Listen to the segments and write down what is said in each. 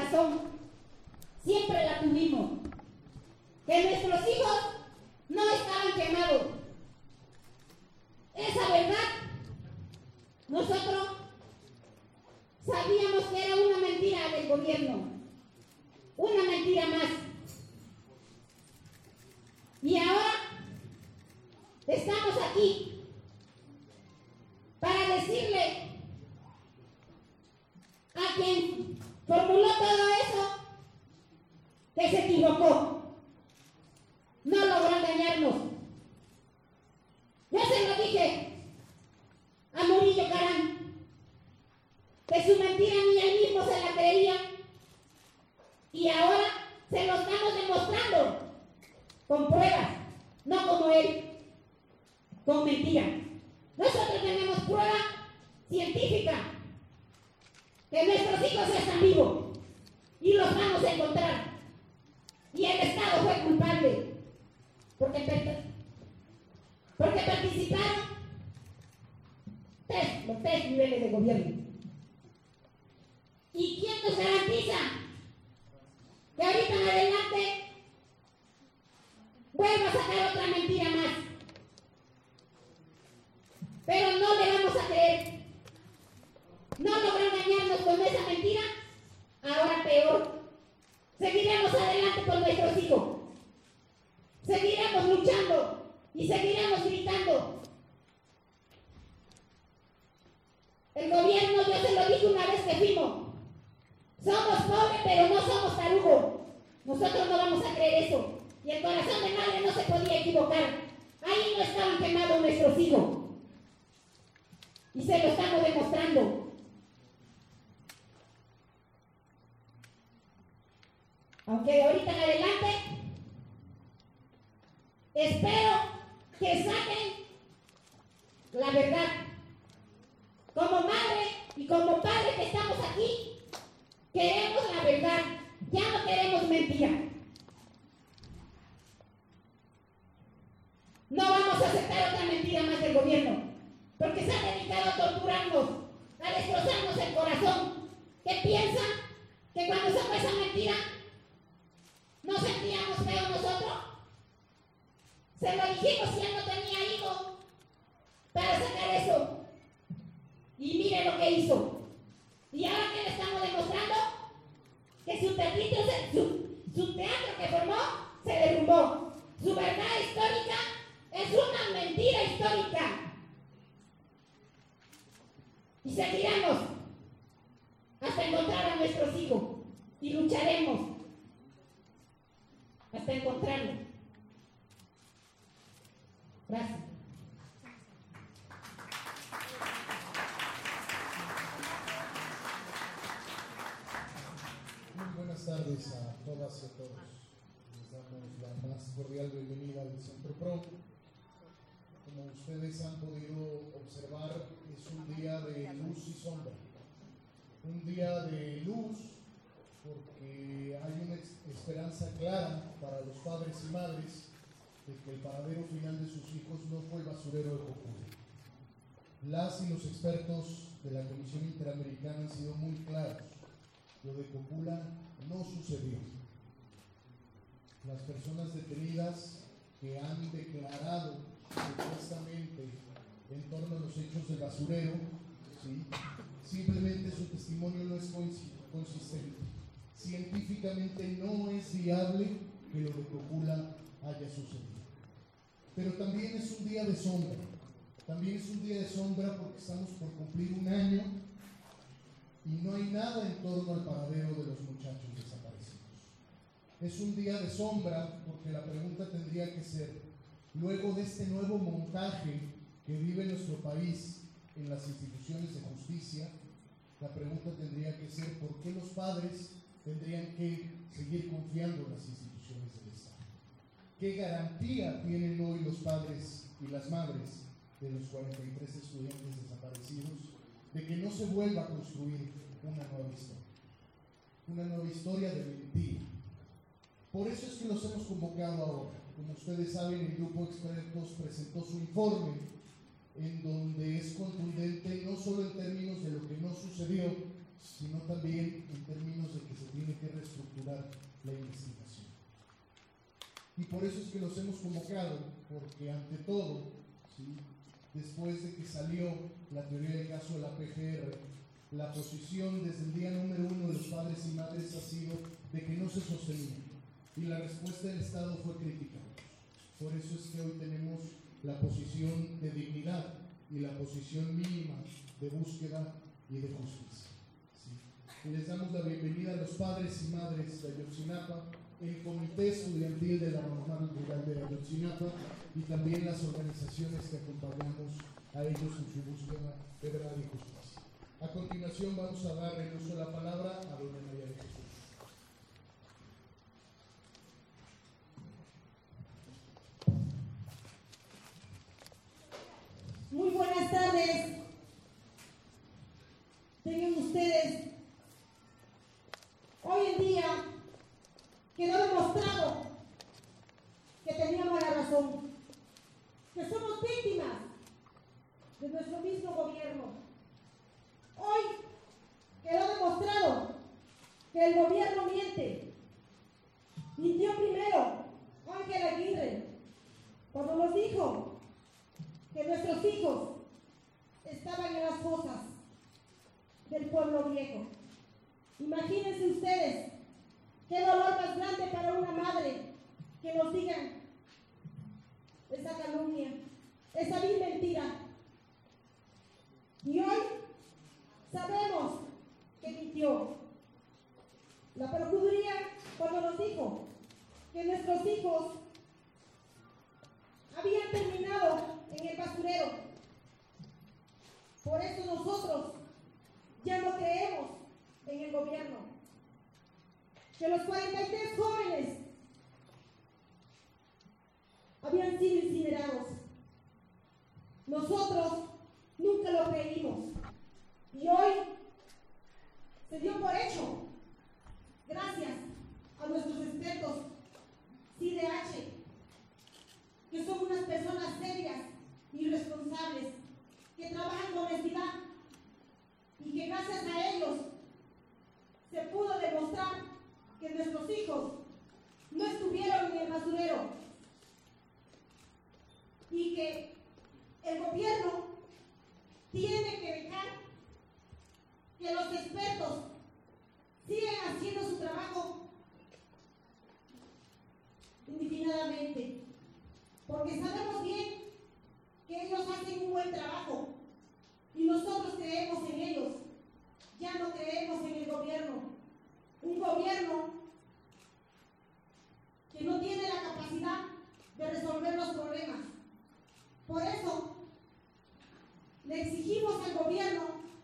corazón siempre la tuvimos, que nuestros hijos no estaban quemados. Esa verdad nosotros sabíamos que era una mentira del gobierno, una mentira más. Y ahora estamos aquí para decirle a quien formuló todo eso que se equivocó. No logró engañarnos. Yo se lo dije a Murillo Karam, que su mentira ni él mismo se la creía, y ahora se lo estamos demostrando con pruebas, no como él, con mentira. Nosotros tenemos prueba científica que nuestros hijos están vivos y los vamos a encontrar, y el Estado fue culpable porque participaron los tres niveles de gobierno. ¿Y quién nos garantiza que ahorita en adelante vuelva a sacar otra mentira más? Pero no le vamos a creer. No logró engañarnos con esa mentira. Ahora peor. Seguiremos adelante con nuestros hijos. Seguiremos luchando y seguiremos gritando. El gobierno, yo se lo dije una vez que fuimos, somos pobres pero no somos tarugos. Nosotros no vamos a creer eso. Y el corazón de madre no se podía equivocar. Ahí no estaban quemados nuestros hijos. Y se lo estamos demostrando. Aunque de ahorita en adelante espero que saquen la verdad. Como madre y como padre que estamos aquí, queremos la verdad. Ya no queremos mentira. No vamos a aceptar otra mentira más del gobierno, porque se ha dedicado a torturarnos, a destrozarnos el corazón. ¿Qué piensa? ¿Que cuando sacó esa mentira no sentíamos feo nosotros? Se lo dijimos si él no tenía hijos para sacar eso. Y mire lo que hizo. ¿Y ahora qué le estamos demostrando? Que su teatro que formó se derrumbó. Su verdad histórica es una mentira histórica. Y seguiremos hasta encontrar a nuestros hijos. Y lucharemos hasta encontrarlo. Gracias. Muy buenas tardes a todas y a todos. Les damos la más cordial bienvenida al Centro PRO. Como ustedes han podido observar, es un día de luz y sombra. Un día de luz porque hay una esperanza clara para los padres y madres de que el paradero final de sus hijos no fue el basurero de Cocula. Las y los expertos de la Comisión Interamericana han sido muy claros. Lo de Cocula no sucedió. Las personas detenidas que han declarado supuestamente en torno a los hechos del basurero, ¿sí? Simplemente su testimonio no es consistente. Científicamente no es viable que lo de Cocula haya sucedido. Pero también es un día de sombra. También es un día de sombra porque estamos por cumplir un año y no hay nada en torno al paradero de los muchachos desaparecidos. Es un día de sombra porque la pregunta tendría que ser, luego de este nuevo montaje que vive nuestro país en las instituciones de justicia, la pregunta tendría que ser ¿por qué los padres tendrían que seguir confiando en las instituciones del Estado? ¿Qué garantía tienen hoy los padres y las madres de los 43 estudiantes desaparecidos de que no se vuelva a construir una nueva historia? Una nueva historia de mentira. Por eso es que los hemos convocado ahora. Como ustedes saben, el grupo de expertos presentó su informe en donde es contundente no solo en términos de lo que no sucedió, sino también en términos de que se tiene que reestructurar la investigación. Y por eso es que los hemos convocado, porque ante todo, ¿sí?, después de que salió la teoría del caso de la PGR, la posición desde el día número 1 de los padres y madres ha sido de que no se sostenía, y la respuesta del Estado fue crítica. Por eso es que hoy tenemos la posición de dignidad y la posición mínima de búsqueda y de justicia. ¿Sí? Y les damos la bienvenida a los padres y madres de Ayotzinapa, el Comité Estudiantil de la Normal Rural de Ayotzinapa y también las organizaciones que acompañamos a ellos en su búsqueda de verdad y justicia. A continuación vamos a dar el uso de la palabra a doña María de Jesús. Muy buenas tardes. Tengan ustedes. Hoy en día quedó demostrado que teníamos la razón, que somos víctimas de nuestro mismo gobierno. Hoy quedó demostrado que el gobierno miente. Mintió primero Ángel Aguirre cuando nos dijo que nuestros hijos estaban en las fosas del pueblo viejo. Imagínense ustedes qué dolor más grande para una madre que nos digan esa calumnia, esa vil mentira. Y hoy sabemos que mintió. La Procuraduría, cuando nos dijo que nuestros hijos habían terminado en el basurero, por eso nosotros ya no creemos en el gobierno. Que los 43 jóvenes habían sido incinerados. Nosotros nunca lo creímos. Y hoy se dio por hecho, gracias a nuestros expertos CIDH, que son unas personas serias y responsables, que trabajan con honestidad y que gracias a ellos se pudo demostrar que nuestros hijos no estuvieron en el basurero y que el gobierno tiene que dejar que los expertos sigan haciendo su trabajo indefinidamente, porque sabemos bien que ellos hacen un buen trabajo y nosotros creemos en ellos. Ya no creemos en el gobierno, un gobierno que no tiene la capacidad de resolver los problemas. Por eso le exigimos al gobierno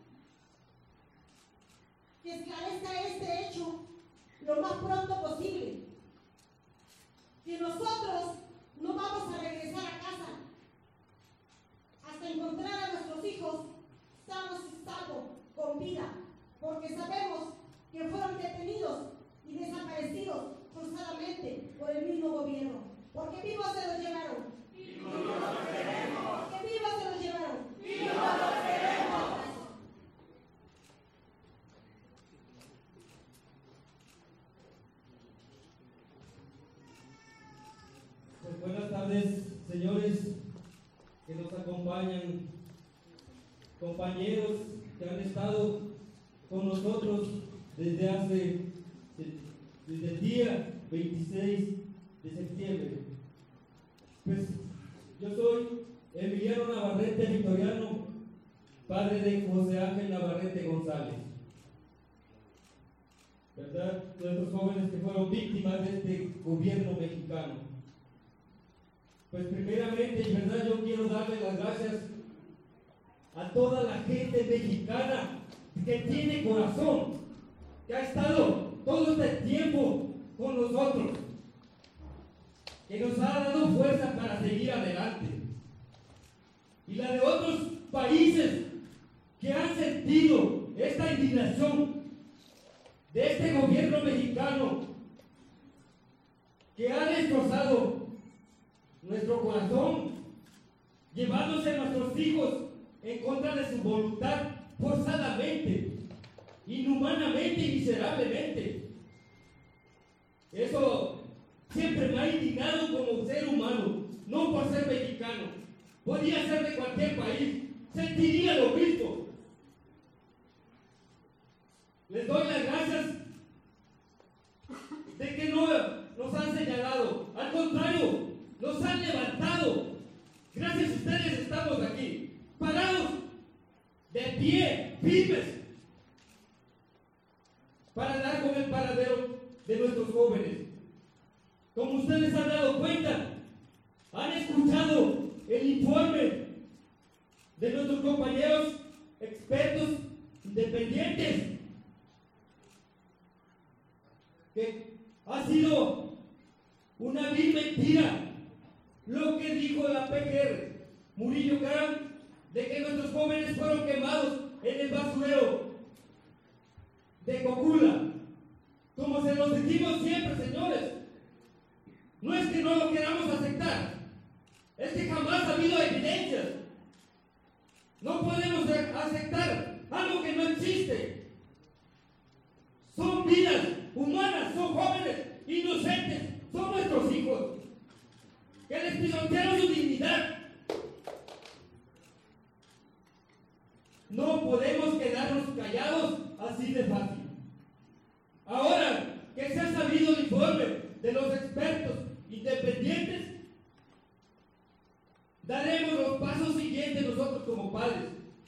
que esclarezca este hecho lo más pronto posible, que nosotros no vamos a regresar a casa hasta encontrar a nuestros hijos sanos y salvos, con vida, porque sabemos que fueron detenidos y desaparecidos forzadamente por el mismo gobierno, porque vivos se los llevaron. ¡Vivos los queremos! ¡Que vivos se los llevaron! ¡Vivos los queremos! Pues buenas tardes, señores que nos acompañan, compañeros que han estado con nosotros desde el día 26 de septiembre. Pues yo soy Emiliano Navarrete Victoriano, padre de José Ángel Navarrete González, ¿verdad? Nuestros jóvenes que fueron víctimas de este gobierno mexicano. Pues primeramente, ¿verdad?, yo quiero darle las gracias a toda la gente mexicana que tiene corazón, que ha estado todo este tiempo con nosotros, que nos ha dado fuerza para seguir adelante. Y la de otros países que han sentido esta indignación de este gobierno mexicano que ha destrozado nuestro corazón, llevándose a nuestros hijos en contra de su voluntad forzadamente, y inhumanamente y miserablemente. Eso siempre me ha indignado como ser humano, no por ser mexicano. Podría ser de cualquier país, sentiría lo mismo. Les doy las gracias de que no nos han señalado, al contrario, nos han levantado. Gracias a ustedes estamos aquí, parados, de pie, firmes, para dar con el paradero de nuestros jóvenes. Como ustedes han dado cuenta, han escuchado el informe de nuestros compañeros expertos independientes, que ha sido una vil mentira lo que dijo la PGR, Murillo Karam, de que nuestros jóvenes fueron quemados en el basurero de Cocula. Como se los decimos siempre, señores, no es que no lo queramos aceptar, es que jamás ha habido evidencias. No podemos aceptar algo que no existe. Son vidas humanas, son jóvenes, inocentes, son nuestros hijos, que les pisotearon su dignidad. No podemos quedarnos callados así de fácil. Ahora que se ha sabido el informe de los expertos independientes, daremos los pasos siguientes nosotros como padres.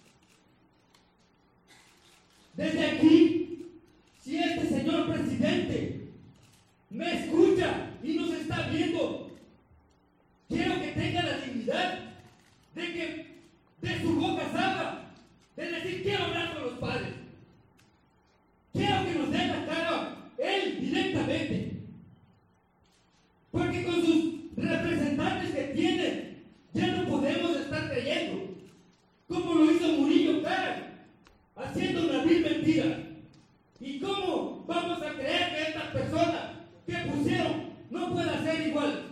Desde aquí, si este señor presidente me escucha y nos está viendo, quiero que tenga la dignidad de que de su boca salga, de decir: quiero hablar con los padres. Quiero que nos dé la cara él directamente, porque con sus representantes que tiene ya no podemos estar creyendo, como lo hizo Murillo Karam, haciendo una vil mentira. ¿Y cómo vamos a creer que esta persona que pusieron no pueda ser igual?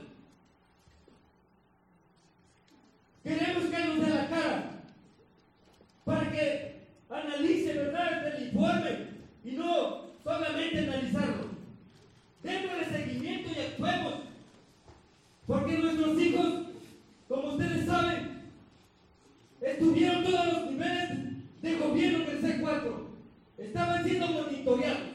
Queremos que él nos dé la cara para que analice, ¿verdad?, el informe y no solamente analizarlo. Démosle seguimiento y actuemos, porque nuestros hijos, como ustedes saben, estuvieron todos los niveles de gobierno del C4, estaban siendo monitoreados.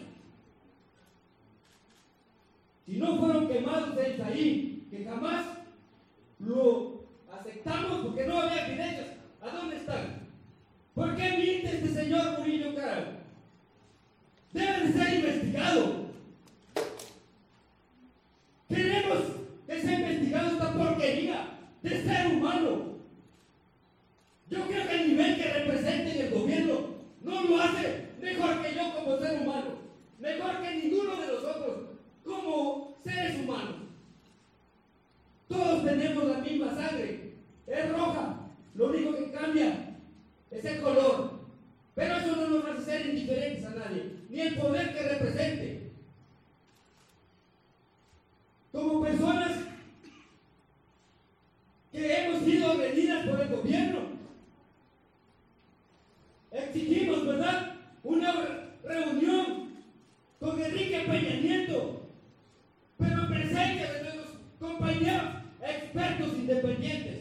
Si no fueron quemados ellos ahí, que jamás lo aceptamos porque no había evidencias, ¿a dónde están? ¿Por qué miente este señor Murillo Karam? Debe de ser investigado. Queremos que sea investigado esta porquería de ser humano. Yo creo que el nivel que representa en el gobierno no lo hace mejor que yo como ser humano, mejor que ninguno de nosotros como seres humanos. Todos tenemos la misma sangre, es roja, lo único que cambia es el color, pero eso no nos hace ser indiferentes a nadie, ni el poder que represente. Como personas que hemos sido agredidas por el gobierno, exigimos, ¿verdad?, una reunión con Enrique Peña Nieto, pero en presencia de nuestros compañeros expertos independientes,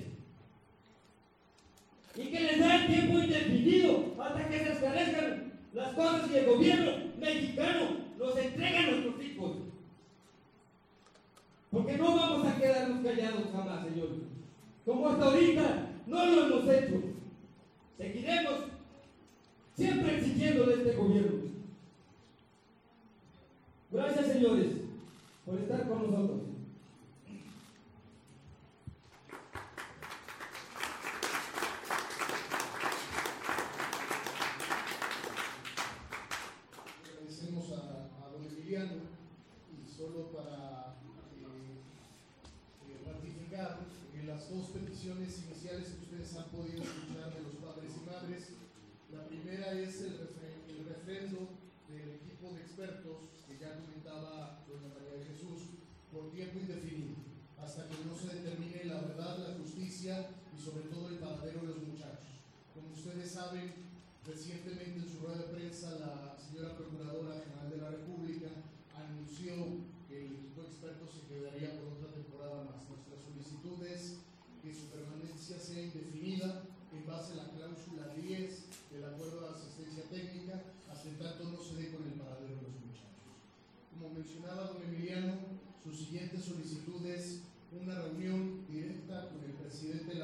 y que les den tiempo indefinido hasta que se esclarezcan las cosas y el gobierno mexicano nos entrega a nuestros hijos. Porque no vamos a quedarnos callados jamás, señores. Como hasta ahorita no lo hemos hecho. Seguiremos siempre exigiendo de este gobierno. Gracias, señores, por estar con nosotros. Agradecemos a don Emiliano, y solo para ratificar las dos peticiones iniciales que ustedes han podido escuchar de los padres y madres. La primera es el refrendo del equipo de expertos que ya comentaba doña María de Jesús, por tiempo indefinido, hasta que no se determine la verdad, la justicia y sobre todo el paradero de los muchachos. Como ustedes saben, recientemente en su rueda de prensa la señora procuradora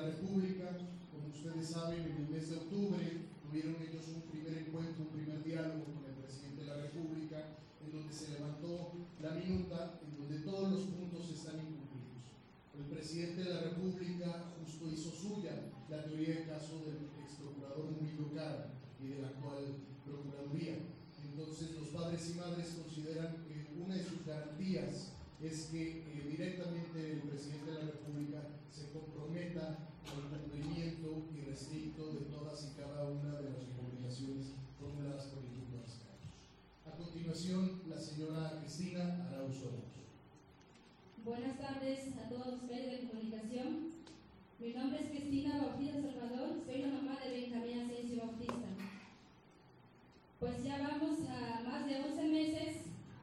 la República, como ustedes saben, en el mes de octubre tuvieron ellos un primer encuentro, un primer diálogo con el presidente de la República, en donde se levantó la minuta, en donde todos los puntos están incumplidos. El presidente de la República justo hizo suya la teoría del caso del ex procurador Murillo Cara y de la actual Procuraduría. Entonces los padres y madres consideran que una de sus garantías es que directamente el presidente de la República se comprometa al cumplimiento irrestricto de todas y cada una de las recomendaciones formuladas por el Grupo de Expertos. A continuación, la señora Cristina Arauz Orozco. Buenas tardes a todos los medios de comunicación. Mi nombre es Cristina Bautista Salvador, soy la mamá de Benjamín Asensio Bautista. Pues ya vamos a más de 11 meses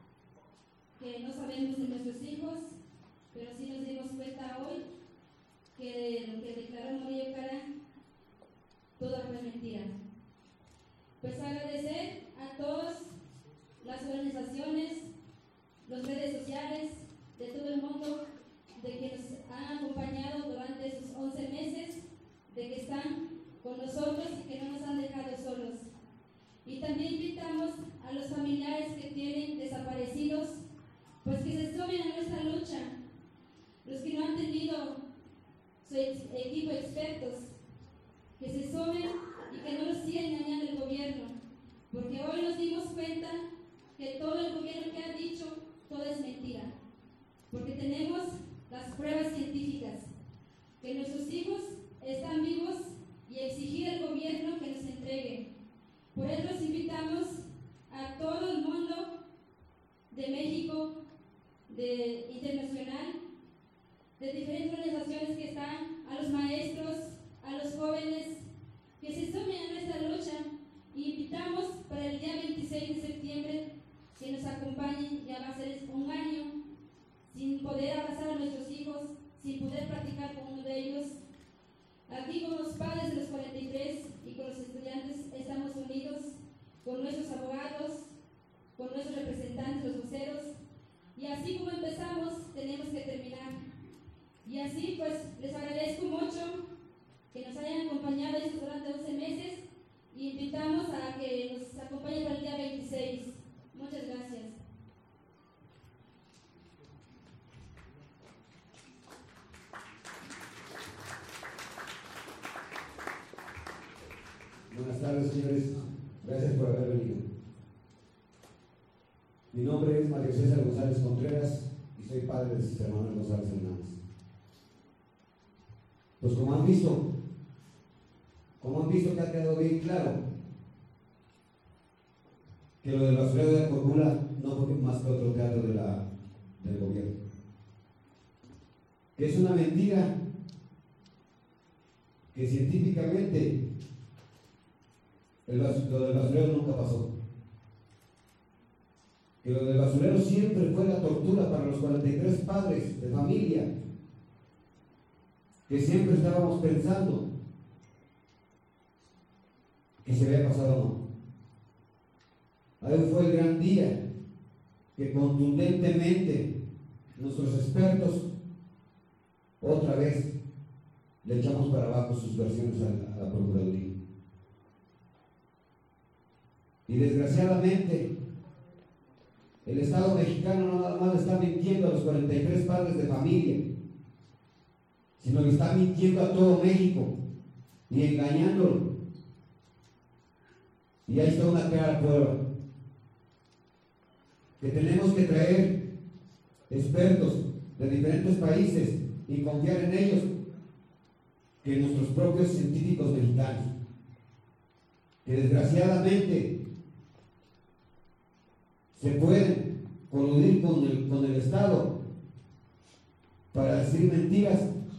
que no sabemos de nuestros hijos, pero sí nos dimos cuenta hoy que lo que declaró Murillo Cara, todo fue mentira. Pues agradecer a todas las organizaciones, las redes sociales, de todo el mundo, de que nos han acompañado durante esos 11 meses, de que están con nosotros y que no nos han dejado solos. Y también invitamos a los familiares que tienen desaparecidos, pues que se sumen a nuestra lucha. Los que no han tenido su equipo de expertos, que se sumen y que no nos siga engañando el gobierno, porque hoy nos dimos cuenta que todo el gobierno que ha dicho, todo es mentira, porque tenemos las pruebas científicas, que nuestros hijos están vivos y exigir al gobierno que nos entregue. Por eso los invitamos a todo el mundo de México, de internacional, de diferentes organizaciones que están, a los maestros, a los jóvenes, que se sumen a nuestra lucha, y invitamos para el día 26 de septiembre que nos acompañen. Ya va a ser un año sin poder abrazar a nuestros hijos, sin poder practicar con uno de ellos. Aquí con los padres de los 43 y con los estudiantes estamos unidos, con nuestros abogados, con nuestros representantes, los voceros, y así como empezamos, tenemos que terminar. Y así pues les agradezco mucho que nos hayan acompañado estos durante 11 meses y invitamos a que nos acompañen para el día 26. Muchas gracias. Buenas tardes, señores. Gracias por haber venido. Mi nombre es Mario César González Contreras y soy padre de César Manuel González Hernández. Pues como han visto que ha quedado bien claro que lo del basurero de Cocula no fue más que otro teatro del gobierno. Que es una mentira que científicamente lo del basurero nunca pasó. Que lo del basurero siempre fue la tortura para los 43 padres de familia, que siempre estábamos pensando que se había pasado o no. Ahí fue el gran día que contundentemente nuestros expertos otra vez le echamos para abajo sus versiones a la Procuraduría. Y desgraciadamente el Estado mexicano no nada más le está mintiendo a los 43 padres de familia, sino que está mintiendo a todo México y engañándolo. Y ahí está una clara prueba, que tenemos que traer expertos de diferentes países y confiar en ellos que nuestros propios científicos mexicanos, que desgraciadamente se pueden coludir con el Estado para decir mentiras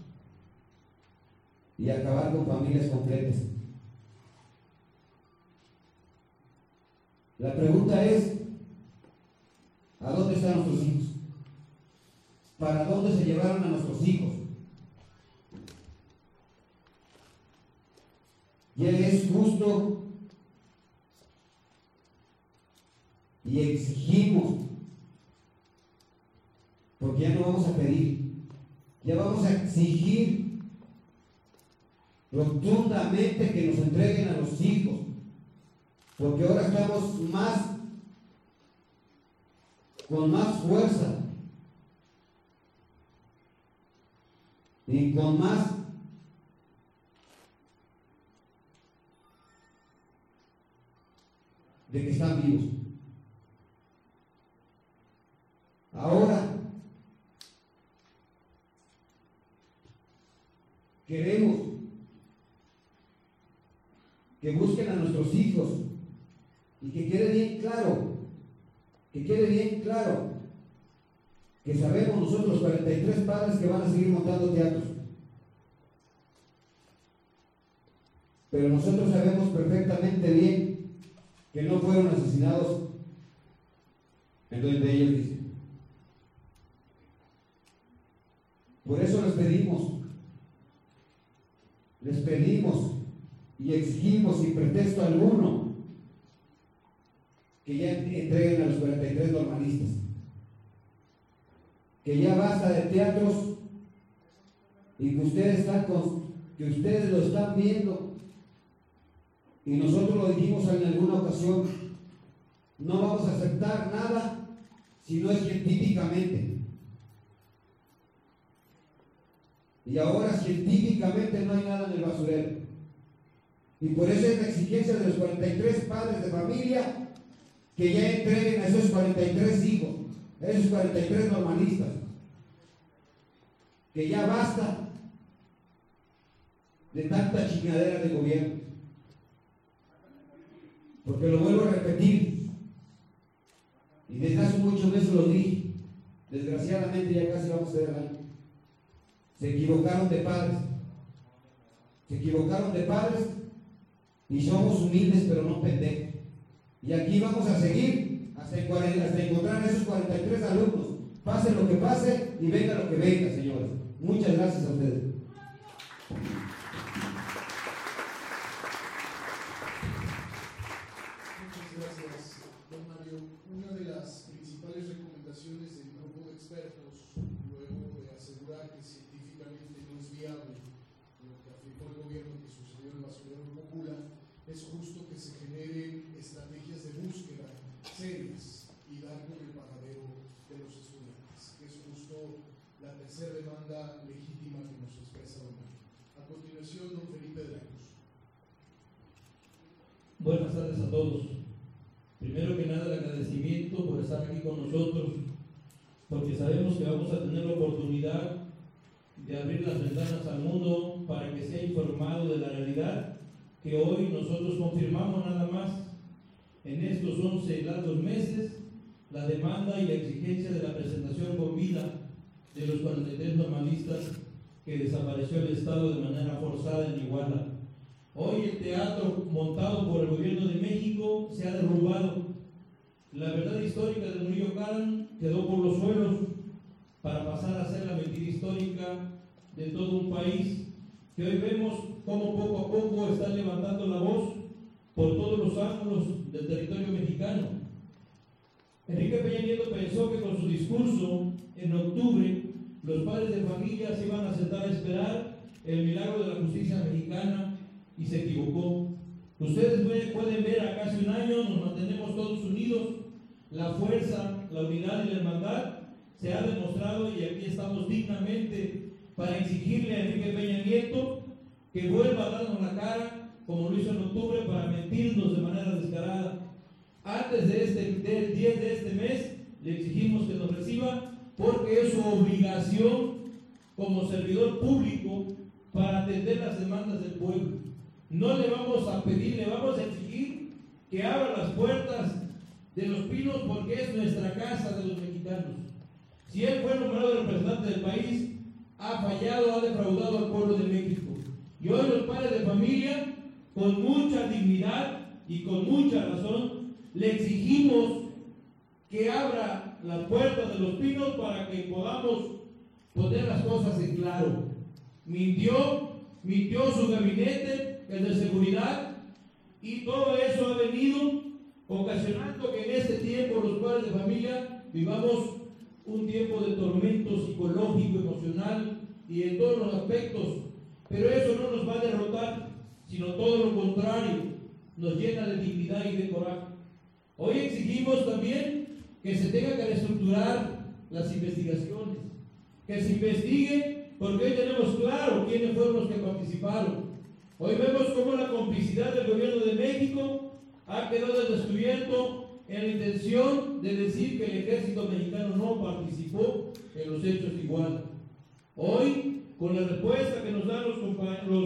y acabar con familias completas. La pregunta es, ¿a dónde están nuestros hijos? ¿Para dónde se llevaron a nuestros hijos? Ya es justo y exigimos, porque ya no vamos a pedir, ya vamos a exigir rotundamente que nos entreguen a los hijos, porque ahora estamos con más fuerza y con más de que están vivos. Ahora queremos que busquen a nuestros hijos y que quede bien claro, que sabemos nosotros 43 padres que van a seguir montando teatros. Pero nosotros sabemos perfectamente bien que no fueron asesinados en donde ellos dicen. Por eso les pedimos y exigimos sin pretexto alguno que ya entreguen a los 43 normalistas, que ya basta de teatros y que ustedes lo están viendo, y nosotros lo dijimos en alguna ocasión, no vamos a aceptar nada si no es científicamente. Y ahora científicamente no hay nada en el basurero. Y por eso es la exigencia de los 43 padres de familia que ya entreguen a esos 43 hijos, a esos 43 normalistas, que ya basta de tanta chingadera de gobierno. Porque lo vuelvo a repetir, y desde hace muchos meses lo dije, desgraciadamente ya casi vamos a ver el año. Se equivocaron de padres, y somos humildes pero no pendejos. Y aquí vamos a seguir hasta encontrar a esos 43 alumnos, pase lo que pase y venga lo que venga, señores. Muchas gracias a ustedes. Muchas gracias, don Mario. Una de las principales recomendaciones del grupo de expertos, luego de asegurar que científicamente no es viable lo que afirmó el gobierno que sucedió en el basurero Cocula, es justo que se generen estrategias de búsqueda serias y dar con el paradero de los estudiantes, que es justo la tercera demanda legítima que nos expresa don Mario. A continuación, don Felipe de la Cruz. Buenas tardes a todos. Primero que nada, el agradecimiento por estar aquí con nosotros, porque sabemos que vamos a tener la oportunidad de abrir las ventanas al mundo para que sea informado de la realidad que hoy nosotros confirmamos nada más en estos 11 largos meses, la demanda y la exigencia de la presentación con vida de los 43 normalistas que desapareció el Estado de manera forzada en Iguala. Hoy el teatro montado por el gobierno de México se ha derrumbado. La verdad histórica de Murillo Karam quedó por los suelos para pasar a ser la mentira histórica de todo un país, que hoy vemos cómo poco a poco están levantando la voz por todos los ángulos del territorio mexicano. Enrique Peña Nieto pensó que con su discurso en octubre los padres de familia se iban a sentar a esperar el milagro de la justicia mexicana, y se equivocó. Ustedes pueden ver, a casi un año nos mantenemos todos unidos, la fuerza, la unidad y la hermandad se ha demostrado, y aquí estamos dignamente para exigirle a Enrique Peña Nieto que vuelva a darnos la cara como lo hizo en octubre para mentirnos de manera descarada. Antes del 10 de este mes le exigimos que nos reciba, porque es su obligación como servidor público para atender las demandas del pueblo. No le vamos a pedir, le vamos a exigir que abra las puertas de Los Pinos, porque es nuestra casa de los mexicanos. Si él fue nombrado representante del país, ha fallado, ha defraudado al pueblo de México. Y hoy los padres de familia, con mucha dignidad y con mucha razón, le exigimos que abra las puertas de Los Pinos para que podamos poner las cosas en claro. Mintió su gabinete, el de seguridad, y todo eso ha venido ocasionando que en este tiempo los padres de familia vivamos un tiempo de tormento psicológico, emocional y en todos los aspectos. pero eso no nos va a derrotar, sino todo lo contrario, nos llena de dignidad y de coraje. Hoy exigimos también que se tenga que reestructurar las investigaciones, que se investigue, porque hoy tenemos claro quiénes fueron los que participaron. Hoy vemos cómo la complicidad del gobierno de México ha quedado descubierto en la intención de decir que el ejército mexicano no participó en los hechos de Iguala. Hoy, con la respuesta que nos dan los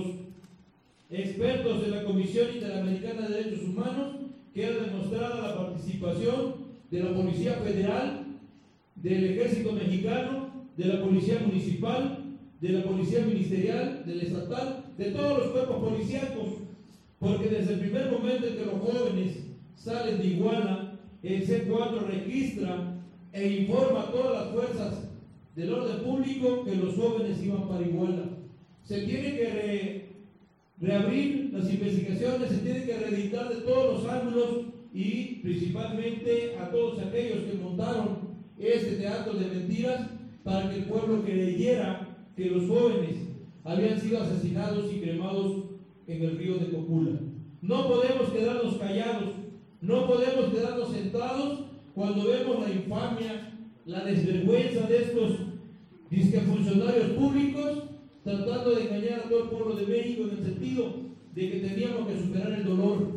expertos de la Comisión Interamericana de Derechos Humanos, queda demostrada la participación de la Policía Federal, del Ejército Mexicano, de la Policía Municipal, de la Policía Ministerial, del Estatal, de todos los cuerpos policíacos, porque desde el primer momento en que los jóvenes salen de Iguala, el C4 registra e informa a todas las fuerzas del orden público que los jóvenes iban para Iguala. Se tiene que reabrir las investigaciones, se tiene que reeditar de todos los ángulos y principalmente a todos aquellos que montaron este teatro de mentiras para que el pueblo creyera que los jóvenes habían sido asesinados y cremados en el río de Cocula. No podemos quedarnos callados, no podemos quedarnos sentados cuando vemos la infamia, la desvergüenza de estos funcionarios públicos tratando de engañar a todo el pueblo de México en el sentido de que teníamos que superar el dolor.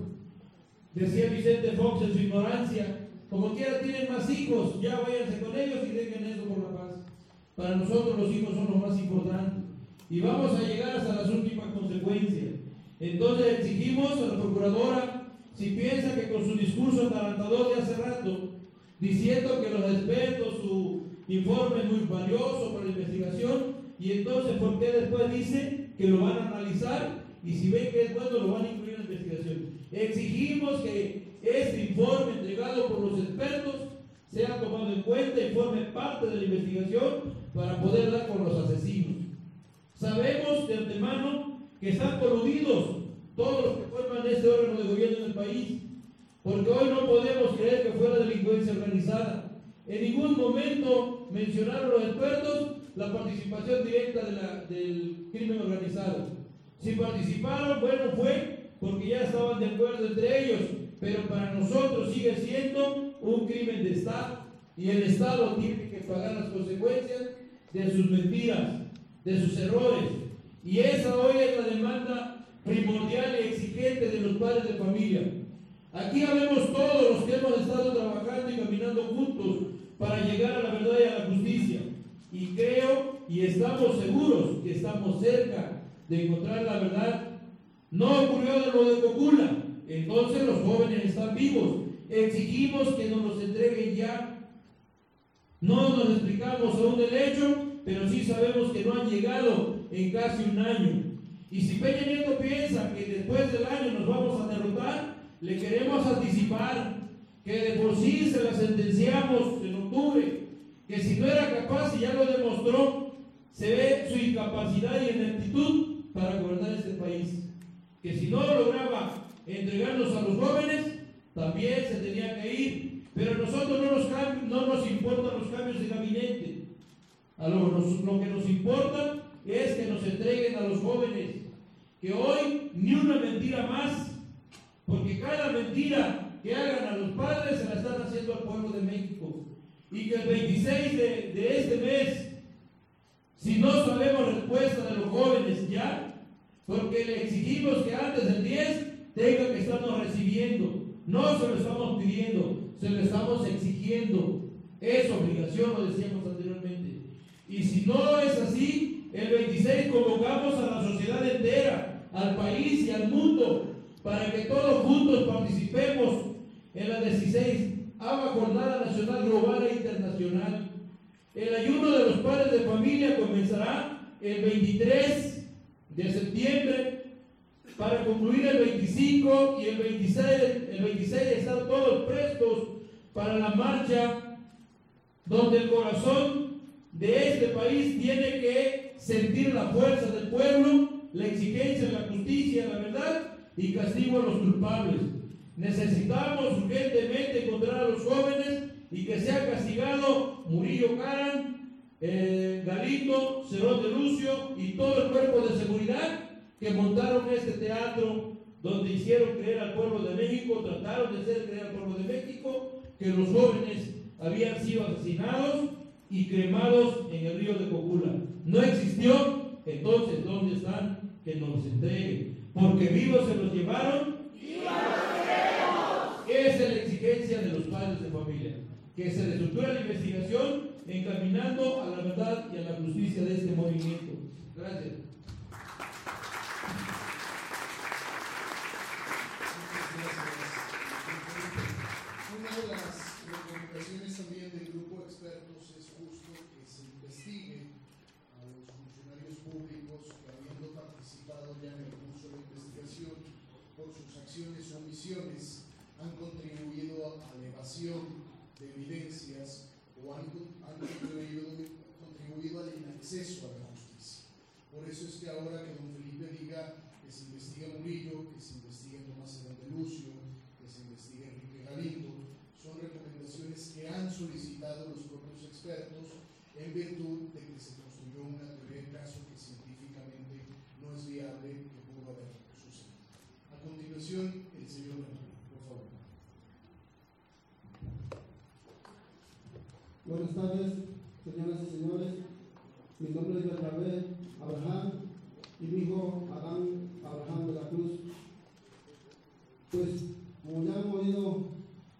Decía Vicente Fox en su ignorancia, como quiera tienen más hijos, ya váyanse con ellos y dejen eso por la paz. Para nosotros los hijos son lo más importante y vamos a llegar hasta las últimas consecuencias. Entonces exigimos a la procuradora, si piensa que con su discurso atarantador de hace rato, diciendo que los expertos, su informe es muy valioso para la investigación, y entonces ¿por qué después dice que lo van a analizar y si ven que es bueno lo van a incluir en la investigación? Exigimos que este informe entregado por los expertos sea tomado en cuenta y forme parte de la investigación para poder dar con los asesinos. Sabemos de antemano que están coludidos todos los que forman este órgano de gobierno en el país, porque hoy no podemos creer que fuera delincuencia organizada. En ningún momento mencionaron los expertos la participación directa del crimen organizado. Si participaron, bueno, fue porque ya estaban de acuerdo entre ellos, pero para nosotros sigue siendo un crimen de Estado y el Estado tiene que pagar las consecuencias de sus mentiras, de sus errores, y esa hoy es la demanda primordial y exigente de los padres de familia. Aquí habemos todos los que hemos estado trabajando y caminando juntos para llegar a la verdad y a la justicia, y creo y estamos seguros que estamos cerca de encontrar la verdad. No ocurrió de lo de Cocula, entonces los jóvenes están vivos, exigimos que nos los entreguen ya. No nos explicamos aún del hecho, pero sí sabemos que no han llegado en casi un año. Y si Peña Nieto piensa que después del año nos vamos a derrotar, le queremos anticipar que de por sí se la sentenciamos en octubre, que si no era capaz y ya lo demostró, se ve su incapacidad y ineptitud para gobernar este país. Que si no lograba entregarnos a los jóvenes, también se tenía que ir. Pero a nosotros no nos importan los cambios de gabinete. Lo que nos importa es que nos entreguen a los jóvenes. Que hoy ni una mentira más, porque cada mentira que hagan a los padres se la están haciendo al pueblo de México. Y que el 26 de este mes, si no sabemos respuesta de los jóvenes ya, porque le exigimos que antes del 10 tenga que estarnos recibiendo. No se lo estamos pidiendo, se lo estamos exigiendo. Es obligación, lo decíamos anteriormente. Y si no es así, el 26 convocamos a la sociedad entera, al país y al mundo, para que todos juntos participemos en la 16ª Jornada Nacional Global e Internacional. El ayuno de los padres de familia comenzará el 23 de septiembre para concluir el 25 y el 26 están todos prestos para la marcha donde el corazón de este país tiene que sentir la fuerza del pueblo, la exigencia de la justicia, la verdad y castigo a los culpables. Necesitamos urgentemente encontrar a los jóvenes y que sea castigado Murillo Karam, Galindo, Cerón de Lucio y todo el cuerpo de seguridad que montaron este teatro donde hicieron creer al pueblo de México, trataron de hacer creer al pueblo de México que los jóvenes habían sido asesinados y cremados en el río de Cocula. No existió. Entonces, ¿dónde están? Que nos los entreguen, porque vivos se los llevaron. Esa es la exigencia de los padres de familia, que se reestructure la investigación encaminando a la verdad y a la justicia de este movimiento. Gracias. Una de las recomendaciones también del grupo de expertos es justo que se investigue a los funcionarios públicos que, habiendo participado ya en el curso de investigación por sus acciones o omisiones, han contribuido a la evasión de evidencias o han contribuido al inacceso a la justicia. Por eso es que ahora que don Felipe diga que se investigue a Murillo, que se investigue a Tomás Cerón de Lucio, que se investigue a Enrique Galindo, son recomendaciones que han solicitado los propios expertos en virtud de que se construyó una teoría de caso que científicamente no es viable que pudo haber sucedido. A continuación, el señor Bernal, por favor. Buenas tardes, señoras y señores. Mi nombre es Bernabé Abraham y mi hijo Adán Abraham de la Cruz. Pues, como ya han oído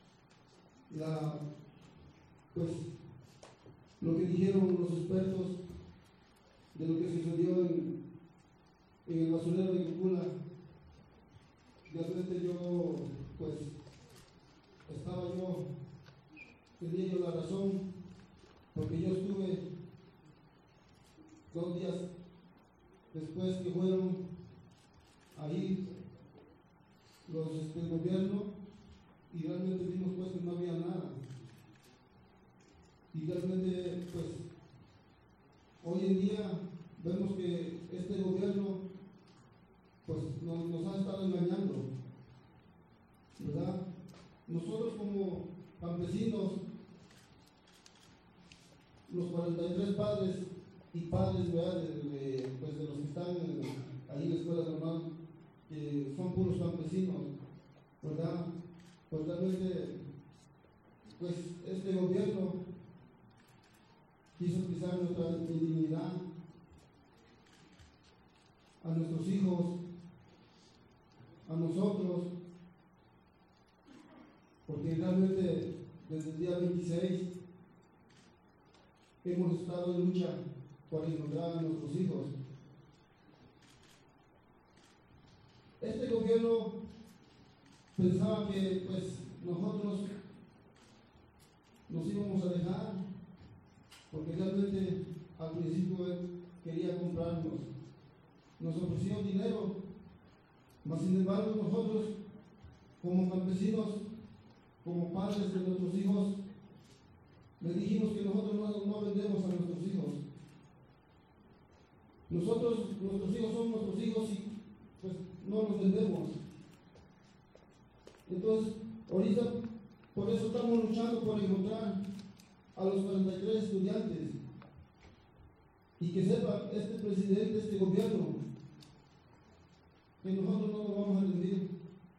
lo que dijeron los expertos de lo que sucedió en el basurero de Cocula, realmente tenía yo la razón, porque yo estuve 2 días después que fueron ahí el gobierno, y realmente vimos pues que no había nada. Y realmente pues hoy en día vemos que este gobierno pues nos ha estado engañando, ¿verdad? Nosotros como campesinos, los 43 padres y padres, ¿verdad? De los que están ahí en la escuela normal, que son puros campesinos, ¿verdad? Pues realmente, pues este gobierno quiso pisar nuestra dignidad, a nuestros hijos, a nosotros, porque realmente desde el día 26 hemos estado en lucha por encontrar a nuestros hijos. Este gobierno pensaba que pues nosotros nos íbamos a dejar, porque realmente al principio él quería comprarnos, nos ofreció dinero, mas sin embargo nosotros como campesinos, como padres de nuestros hijos, le dijimos que nosotros no vendemos a nuestros hijos. Nuestros hijos son nuestros hijos y pues no los vendemos. Entonces, ahorita por eso estamos luchando por encontrar a los 43 estudiantes, y que sepa este presidente, este gobierno, que nosotros no nos vamos a rendir.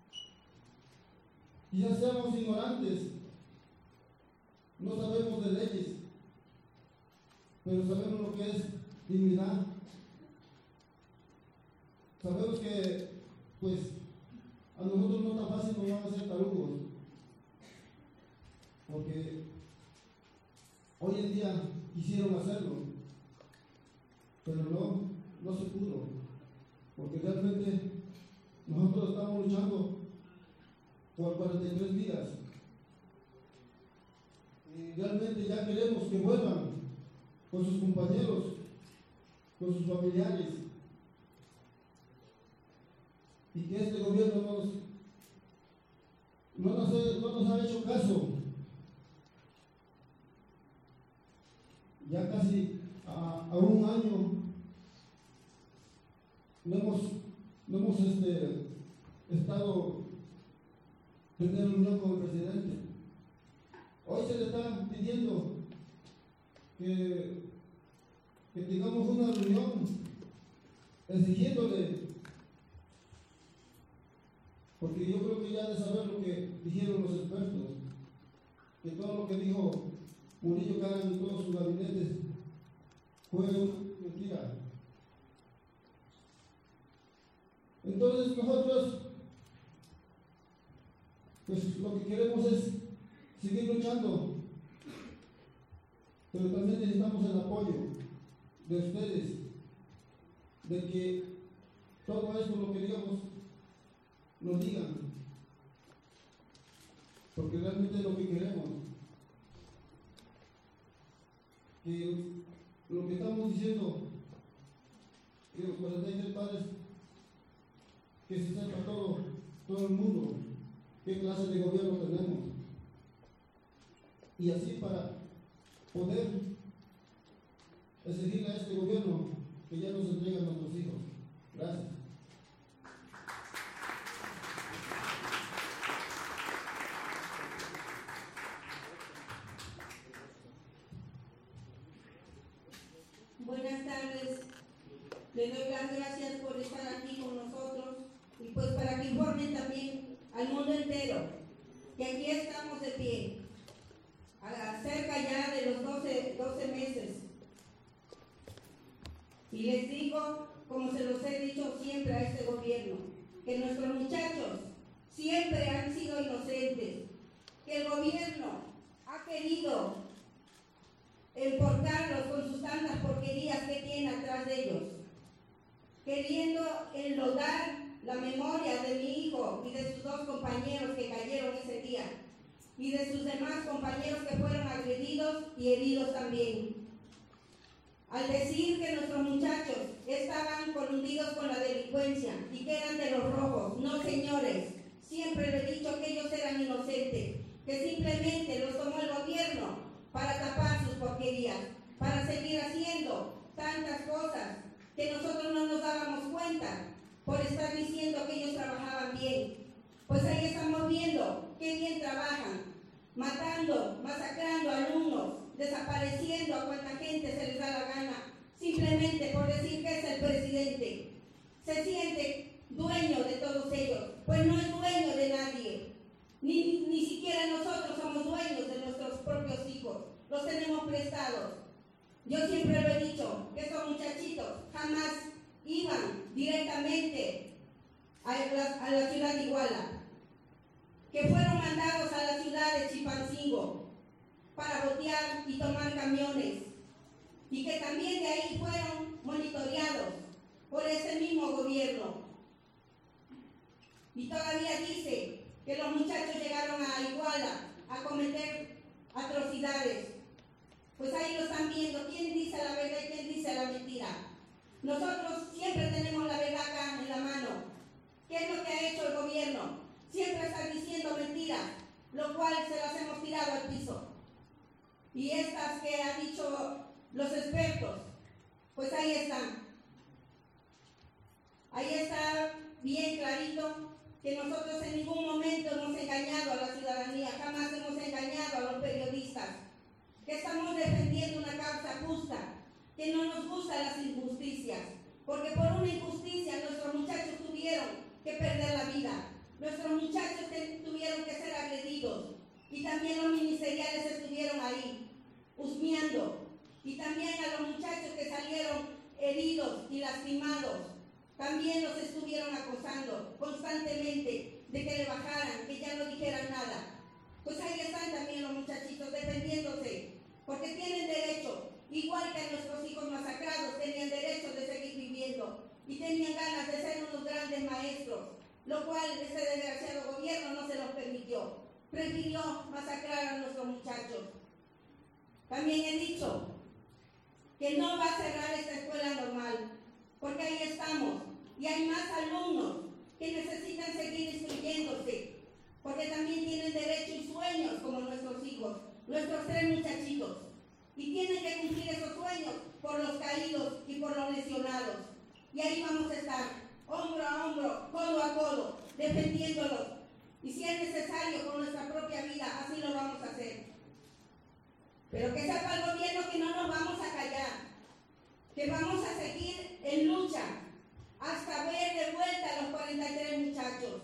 Quizás seamos ignorantes, no sabemos de leyes, pero sabemos lo que es dignidad. Sabemos que pues a nosotros no tan fácil nos van a hacer tarugos, porque hoy en día quisieron hacerlo, pero no se pudo, porque realmente nosotros estamos luchando por 43 vidas, y realmente ya queremos que vuelvan con sus compañeros, con sus familiares, y que este gobierno no nos ha hecho caso. Ya casi a un año no hemos estado tener reunión con el presidente. Hoy se le está pidiendo que que tengamos una reunión exigiéndole, porque yo creo que ya de saber lo que dijeron los expertos, que todo lo que dijo Murillo Karam y todos sus gabinetes fue mentira. Entonces nosotros, pues lo que queremos es seguir luchando, pero también necesitamos el apoyo de ustedes, de que todo esto lo que digamos nos digan, porque realmente es lo que queremos, que lo que estamos diciendo, que los 43 padres, que se sepa todo el mundo qué clase de gobierno tenemos, y así para poder exigirle a este gobierno que ya nos entregue a nuestros hijos. Gracias. Buenas tardes, les doy las gracias por estar aquí con nosotros y pues para que informen también al mundo entero que aquí estamos de pie, cerca ya de los 12 meses. Y les digo, como se los he dicho siempre a este gobierno, que nuestros muchachos siempre han sido inocentes, que el gobierno ha querido emporcarlos con sus tantas porquerías que tiene atrás de ellos, queriendo enlodar la memoria de mi hijo y de sus 2 compañeros que cayeron ese día, y de sus demás compañeros que fueron agredidos y heridos también. Al decir que nuestros muchachos estaban coludidos con la delincuencia y que eran de los rojos, no señores, siempre les he dicho que ellos eran inocentes, que simplemente los tomó el gobierno para tapar sus porquerías, para seguir haciendo tantas cosas que nosotros no nos dábamos cuenta por estar diciendo que ellos trabajaban bien. Pues ahí estamos viendo qué bien trabajan, matando, masacrando alumnos, desapareciendo a cuanta gente se les da la gana, simplemente por decir que es el presidente. Se siente dueño de todos ellos, pues no es dueño de nadie. Ni siquiera nosotros somos dueños de nuestros propios hijos, los tenemos prestados. Yo siempre lo he dicho, que estos muchachitos jamás iban directamente a la ciudad de Iguala, que fueron mandados a la ciudad de Chilpancingo para botear y tomar camiones, y que también de ahí fueron monitoreados por ese mismo gobierno. Y todavía dice que los muchachos llegaron a Iguala a cometer atrocidades. Pues ahí lo están viendo, quién dice la verdad y quién dice la mentira. Nosotros siempre tenemos la verdad acá en la mano. ¿Qué es lo que ha hecho el gobierno? Siempre está diciendo mentiras, lo cual se las hemos tirado al piso. Y estas que han dicho los expertos, pues ahí están. Ahí está bien clarito que nosotros en ningún momento hemos engañado a la ciudadanía, jamás hemos engañado a los periodistas, que estamos defendiendo una causa justa, que no nos gustan las injusticias, porque por una injusticia nuestros muchachos tuvieron que perder la vida, nuestros muchachos tuvieron que ser agredidos, y también los ministeriales estuvieron ahí, husmeando, y también a los muchachos que salieron heridos y lastimados, también los estuvieron acosando constantemente de que le bajaran, que ya no dijeran nada. Pues ahí están también los muchachitos defendiéndose, porque tienen derecho, igual que nuestros hijos masacrados tenían derecho de seguir viviendo y tenían ganas de ser unos grandes maestros, lo cual este desgraciado gobierno no se los permitió. Prefirió masacrar a nuestros muchachos. También he dicho que no va a cerrar esta escuela normal, porque ahí estamos y hay más alumnos que necesitan seguir instruyéndose, porque también tienen derecho y sueños como nuestros hijos, nuestros 3 muchachitos, y tienen que cumplir esos sueños por los caídos y por los lesionados. Y ahí vamos a estar, hombro a hombro, codo a codo, defendiéndolos, y si es necesario con nuestra propia vida, así lo vamos a hacer. Pero que sepa el gobierno que no nos vamos a callar, que vamos a seguir en lucha hasta ver de vuelta a los 43 muchachos.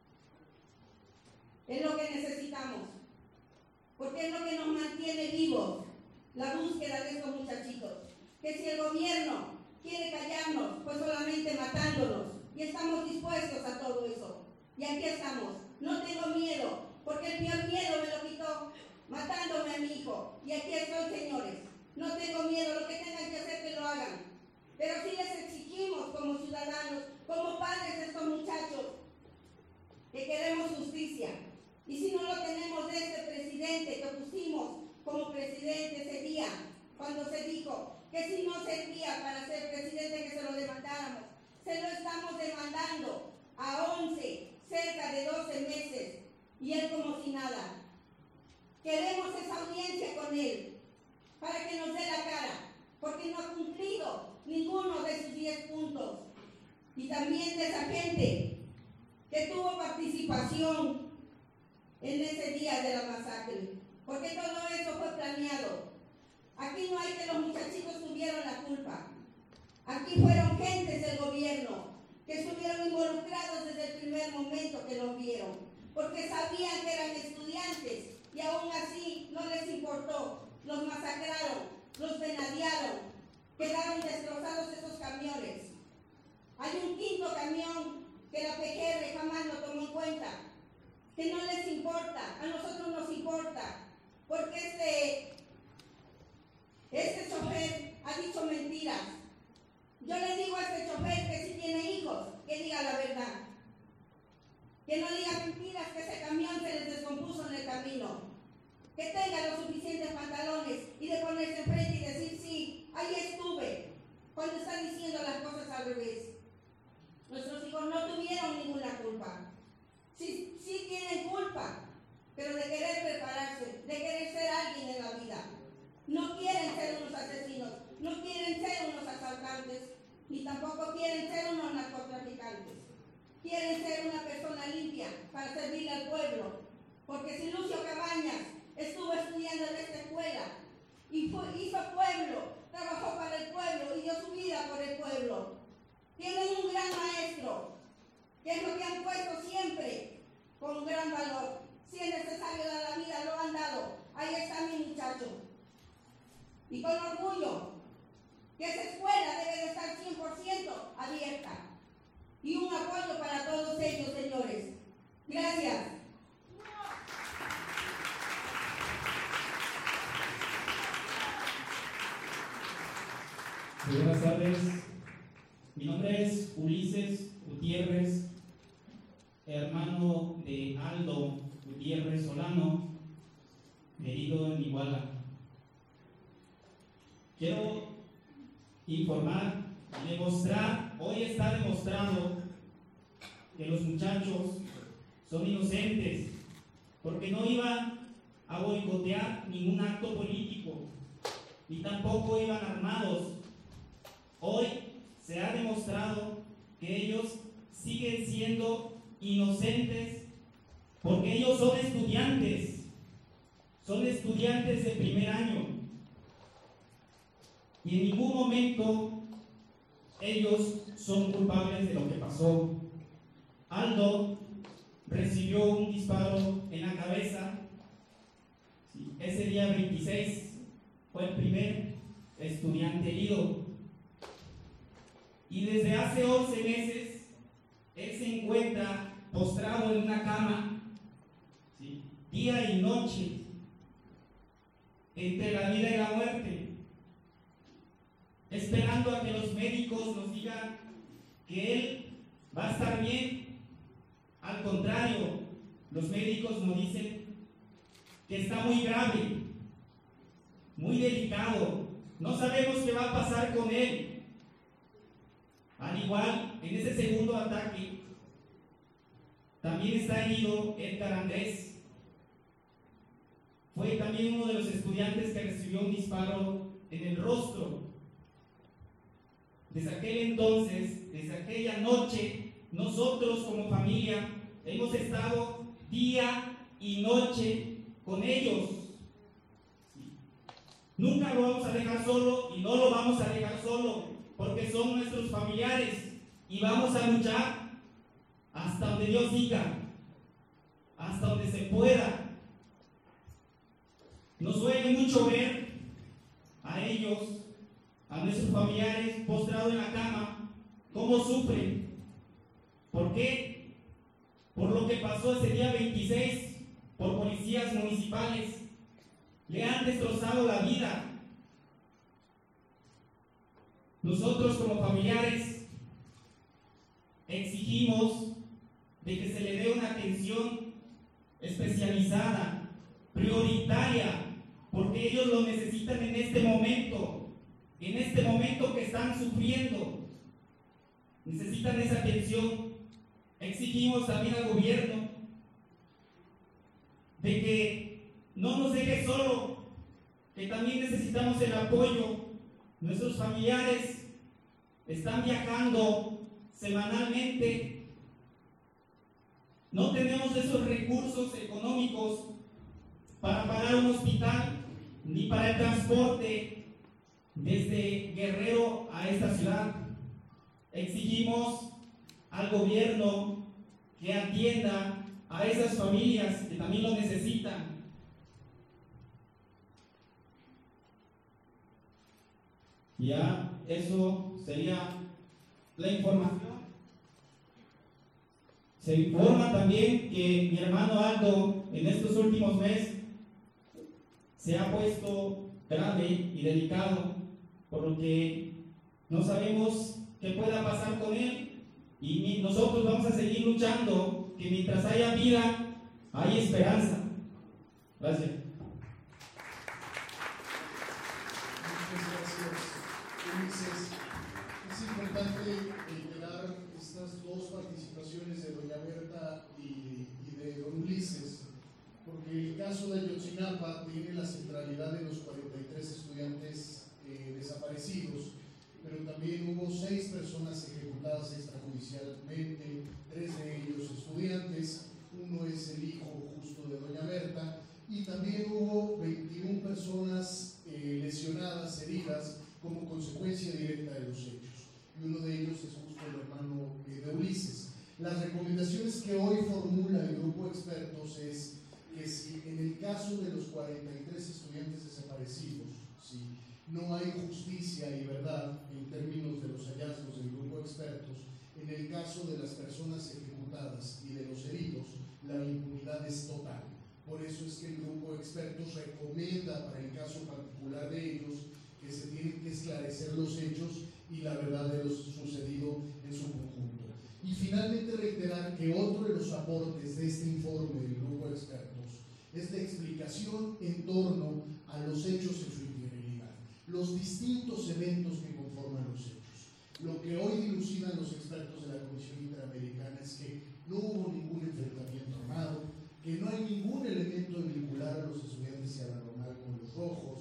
Es lo que necesitamos, porque es lo que nos mantiene vivos, la búsqueda de estos muchachitos. Que si el gobierno quiere callarnos, pues solamente matándonos, y estamos dispuestos a todo eso. Y aquí estamos. No tengo miedo, porque el peor miedo me lo quitó matándome a mi hijo. Y aquí estoy, señores. No tengo miedo, lo que tengan que hacer que lo hagan. Pero sí les exigimos como ciudadanos, como padres de estos muchachos, que queremos justicia. Y si no lo tenemos de este presidente que pusimos como presidente ese día, cuando se dijo que si no servía para ser presidente que se lo demandáramos, se lo estamos demandando a 11, cerca de 12 meses, y él como si nada. Queremos esa audiencia con él, para que nos dé la cara, porque no ha cumplido ninguno de sus 10 puntos. Y también de esa gente que tuvo participación en ese día de la masacre, porque todo eso fue planeado. Aquí no hay que los muchachitos tuvieron la culpa. Aquí fueron gentes del gobierno que estuvieron involucrados desde el primer momento que los vieron, porque sabían que eran estudiantes y aún así no les importó. Los masacraron, los venadearon, quedaron destrozados esos camiones. Hay un quinto camión que la PGR jamás lo tomó en cuenta, que no les importa, a nosotros nos importa, porque este chofer ha dicho mentiras. Yo le digo a este chofer que si tiene hijos, que diga la verdad, que no diga mentiras, que ese camión se les descompuso en el camino, que tenga los suficientes pantalones y de ponerse enfrente y decir sí, ahí estuve, cuando está diciendo las cosas al revés. Nuestros hijos no tuvieron ninguna culpa. Sí tienen culpa, pero de querer prepararse, de querer ser alguien en la vida. No quieren ser unos asesinos, no quieren ser unos asaltantes, ni tampoco quieren ser unos narcotraficantes. Quieren ser una persona limpia para servirle al pueblo. Porque si Lucio Cabañas estuvo estudiando en esta escuela y hizo pueblo, trabajó para el pueblo y dio su vida por el pueblo, tienen un gran maestro, que es lo que han puesto siempre con gran valor. Si es necesario dar la vida, lo han dado. Ahí está mi muchacho. Y con orgullo, que esa escuela debe de estar 100% abierta. Y un apoyo para todos ellos, señores. Gracias. Muy buenas tardes. Mi nombre es Ulises Gutiérrez, hermano de Aldo Gutiérrez Solano, herido en Iguala. Quiero informar y demostrar, hoy está demostrado que los muchachos son inocentes, porque no iban a boicotear ningún acto político, ni tampoco iban armados. Hoy se ha demostrado que ellos siguen siendo inocentes, porque ellos son estudiantes de primer año, y en ningún momento ellos son culpables de lo que pasó. Aldo recibió un disparo en la cabeza. Ese día 26 fue el primer estudiante herido. Y desde hace 11 meses él se encuentra postrado en una cama, ¿sí?, día y noche, entre la vida y la muerte, esperando a que los médicos nos digan que él va a estar bien. Al contrario, los médicos nos dicen que está muy grave, muy delicado, no sabemos qué va a pasar con él. Al igual, en ese segundo ataque también está herido Edgar Andrés. Fue también uno de los estudiantes que recibió un disparo en el rostro. Desde aquel entonces, desde aquella noche, nosotros como familia hemos estado día y noche con ellos. Nunca lo vamos a dejar solo y no lo vamos a dejar solo, porque son nuestros familiares y vamos a luchar hasta donde Dios diga, hasta donde se pueda. Nos duele mucho ver a ellos, a nuestros familiares postrados en la cama, cómo sufren. ¿Por qué? Por lo que pasó ese día 26, por policías municipales. Le han destrozado la vida. Nosotros como familiares exigimos de que se le dé una atención especializada, prioritaria, porque ellos lo necesitan en este momento que están sufriendo. Necesitan esa atención. Exigimos también al gobierno de que no nos deje solo, que también necesitamos el apoyo. Nuestros familiares están viajando semanalmente. No tenemos esos recursos económicos para pagar un hospital ni para el transporte desde Guerrero a esta ciudad. Exigimos al gobierno que atienda a esas familias que también lo necesitan. Ya, eso sería la información. Se informa también que mi hermano Aldo en estos últimos meses se ha puesto grave y delicado, por lo que no sabemos qué pueda pasar con él, y nosotros vamos a seguir luchando, que mientras haya vida, hay esperanza. Gracias. Ulises, es importante reiterar estas dos participaciones de doña Berta y de don Ulises, porque el caso de Ayotzinapa tiene la centralidad de los 43 estudiantes desaparecidos, pero también hubo 6 personas ejecutadas extrajudicialmente, 3 de ellos estudiantes, uno es el hijo justo de doña Berta, y también hubo 21 personas lesionadas, heridas, como consecuencia directa de los hechos, y uno de ellos es justo el hermano de Ulises. Las recomendaciones que hoy formula el grupo de expertos es que si en el caso de los 43 estudiantes desaparecidos, si no hay justicia y verdad en términos de los hallazgos del grupo de expertos, en el caso de las personas ejecutadas y de los heridos, la impunidad es total. Por eso es que el grupo de expertos recomienda para el caso particular de ellos que se tienen que esclarecer los hechos y la verdad de lo sucedido en su conjunto. Y finalmente reiterar que otro de los aportes de este informe del grupo de expertos es la explicación en torno a los hechos en su integridad, los distintos eventos que conforman los hechos. Lo que hoy dilucidan los expertos de la Comisión Interamericana es que no hubo ningún enfrentamiento armado, que no hay ningún elemento de vincular a los estudiantes y a la normal con los rojos,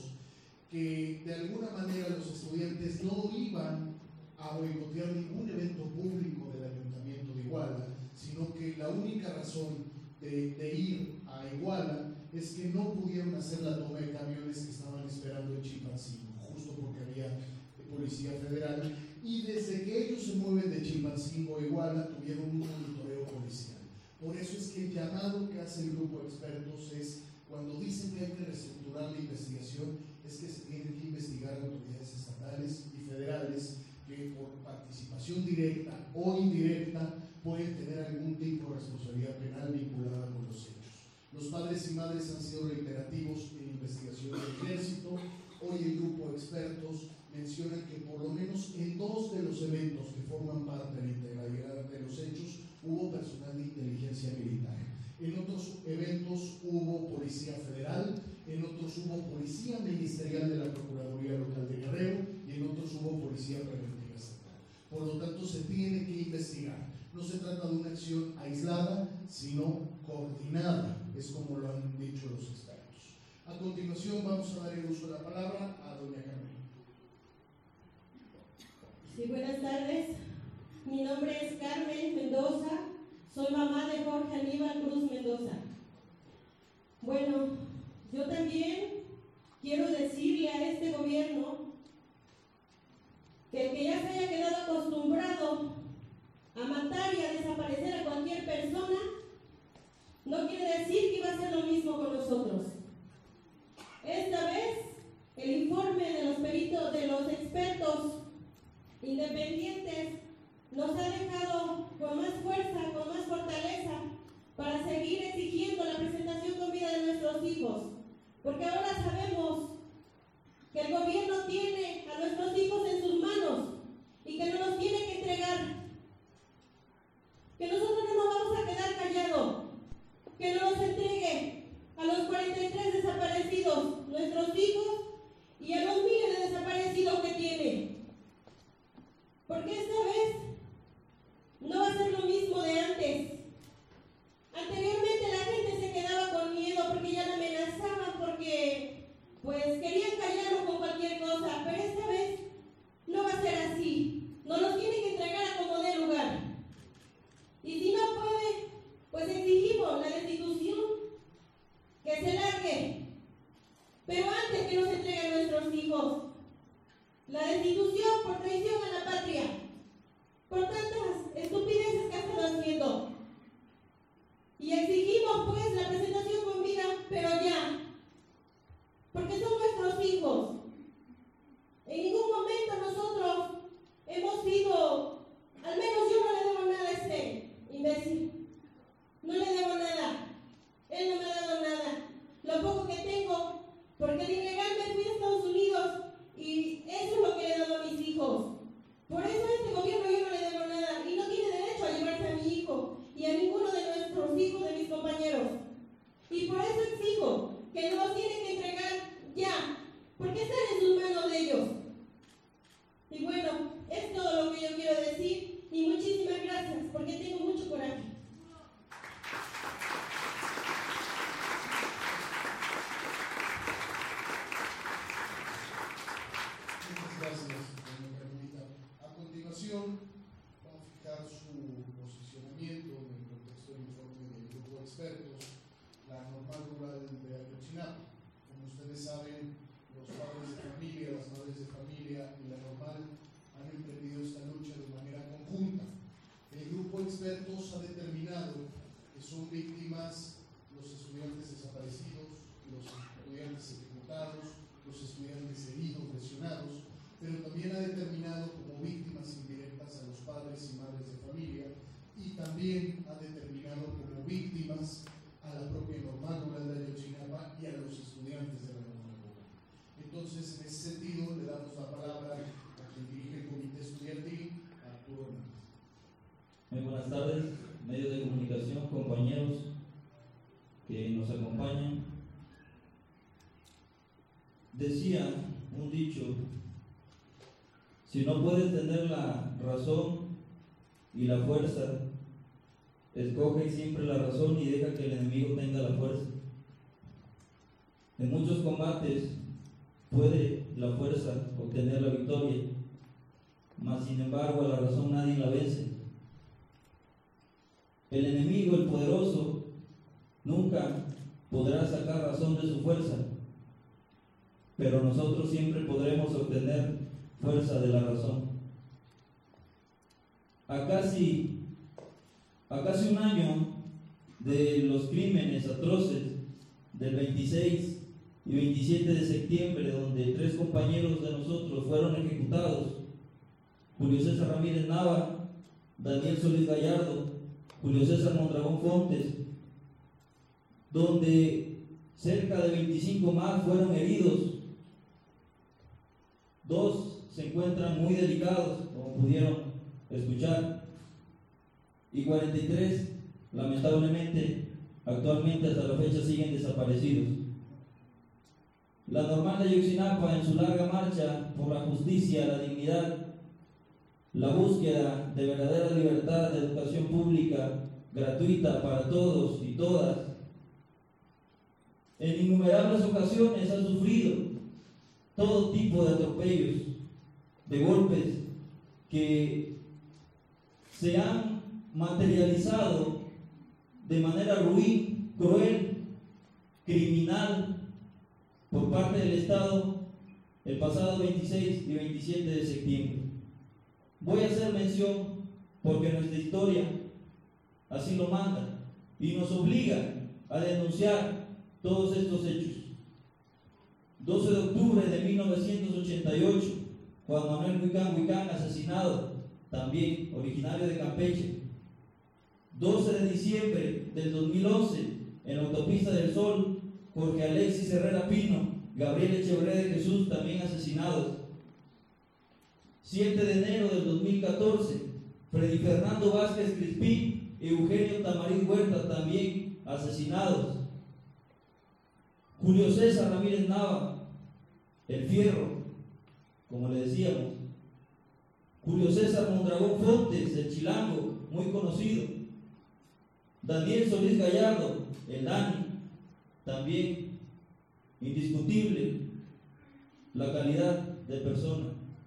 que de alguna manera los estudiantes no iban a boicotear ningún evento público del Ayuntamiento de Iguala, sino que la única razón de ir a Iguala es que no pudieron hacer la toma de camiones que estaban esperando en Chilpancingo, justo porque había Policía Federal, y desde que ellos se mueven de Chilpancingo a Iguala tuvieron un monitoreo policial. Por eso es que el llamado que hace el grupo de expertos es, cuando dicen que hay que reestructurar la investigación, es que se tienen que investigar autoridades estatales y federales que por participación directa o indirecta pueden tener algún tipo de responsabilidad penal vinculada con los hechos. Los padres y madres han sido reiterativos en investigación del ejército. Hoy el grupo de expertos menciona que por lo menos en 2 de los eventos que forman parte de la integralidad de los hechos hubo personal de inteligencia militar. En otros eventos hubo Policía Federal, en otros hubo Policía Ministerial de la Procuraduría Local de Guerrero y en otros hubo Policía Preventiva Estatal. Por lo tanto, se tiene que investigar. No se trata de una acción aislada, sino coordinada, es como lo han dicho los expertos. A continuación vamos a dar el uso de la palabra a doña Carmen. Sí, buenas tardes. Mi nombre es Carmen Mendoza, soy mamá de Jorge Aníbal Cruz Mendoza. Bueno, yo también quiero decirle a gobierno que el que ya se haya quedado acostumbrado a matar y a desaparecer a cualquier persona, no quiere decir que iba a hacer lo mismo con nosotros. Esta vez, el informe de los peritos, de los expertos independientes, nos ha dejado con más fuerza, con más fortaleza, para seguir exigiendo la presentación con vida de nuestros hijos. Porque ahora sabemos que el gobierno tiene a nuestros hijos en sus manos y que no nos tiene que entregar. Que nosotros no nos vamos a quedar callados. Que no nos entregue a los 43 desaparecidos, nuestros hijos, y a los miles de desaparecidos que tiene. Porque esta vez no va a ser lo mismo de antes. Anteriormente la gente se quedaba con miedo porque ya la amenazaban, porque pues querían callarlo con cualquier cosa, pero esta vez no va a ser así. Nos los tienen que entregar a como dé lugar. Y si no puede, pues exigimos la destitución, que se largue. Pero antes que nos entreguen nuestros hijos, la destitución por traición a la patria, por tantas estupideces que ha estado haciendo. Y exigimos pues la presentación con vida, pero ya, porque son nuestros hijos. En ningún momento nosotros hemos sido, al menos yo no le debo nada a ese imbécil, no le debo nada, él no me ha dado nada, lo poco que tengo, porque de ilegal me fui a Estados Unidos y eso es lo que le he dado a mis hijos. Por eso a este gobierno yo no le debo nada y no tiene derecho a llevarse a mi hijo y a ninguno de nuestros hijos, de mis compañeros. Y por eso exijo que nos tienen que entregar ya, porque están en sus manos de ellos. Y bueno, es todo lo que yo quiero decir y muchísimas gracias, porque tengo mucho coraje. Muchas gracias, doña Carmelita. A continuación, vamos a fijar su posicionamiento en el contexto del informe del grupo de expertos, la normal rural de Ayotzinapa. Como ustedes saben, los padres de familia, las madres de familia y la normal han emprendido esta lucha de manera conjunta. El grupo de expertos ha determinado que son víctimas los estudiantes desaparecidos, los estudiantes ejecutados, los estudiantes heridos, lesionados, pero también ha determinado como víctimas indirectas a los padres y madres de familia y también ha determinado como víctimas a la propia normal rural de Ayotzinapa y a los estudiantes de la normal rural. Entonces, en ese sentido, le damos la palabra a quien dirige el comité estudiantil, Arturo Hernández. Muy buenas tardes, medios de comunicación, compañeros que nos acompañan. Decía un dicho: si no puedes tener la razón y la fuerza, escoge siempre la razón y deja que el enemigo tenga la fuerza. En muchos combates puede la fuerza obtener la victoria, mas sin embargo a la razón nadie la vence. El enemigo, el poderoso, nunca podrá sacar razón de su fuerza, pero nosotros siempre podremos obtener fuerza de la razón. A casi un año de los crímenes atroces del 26 y 27 de septiembre, donde 3 compañeros de nosotros fueron ejecutados: Julio César Ramírez Nava, Daniel Solís Gallardo, Julio César Mondragón Fontes, donde cerca de 25 más fueron heridos. 2 se encuentran muy delicados, como pudieron escuchar, y 43 lamentablemente actualmente hasta la fecha siguen desaparecidos. La normal de Ayotzinapa, en su larga marcha por la justicia, la dignidad, la búsqueda de verdadera libertad, de educación pública gratuita para todos y todas, en innumerables ocasiones ha sufrido todo tipo de atropellos, de golpes que se han materializado de manera ruin, cruel, criminal por parte del Estado el pasado 26 y 27 de septiembre. Voy a hacer mención porque nuestra historia así lo manda y nos obliga a denunciar todos estos hechos. 12 de octubre de 1988, Juan Manuel Huicán, asesinado, también originario de Campeche. 12 de diciembre del 2011, en la autopista del Sol, Jorge Alexis Herrera Pino, Gabriel Echeverría de Jesús, también asesinados. 7 de enero del 2014, Freddy Fernando Vázquez Crispín y Eugenio Tamarín Huerta, también asesinados. Julio César Ramírez Nava, el Fierro, como le decíamos. Julio César Mondragón Fontes, el Chilango, muy conocido. Daniel Solís Gallardo, el Dani, también indiscutible la calidad de persona.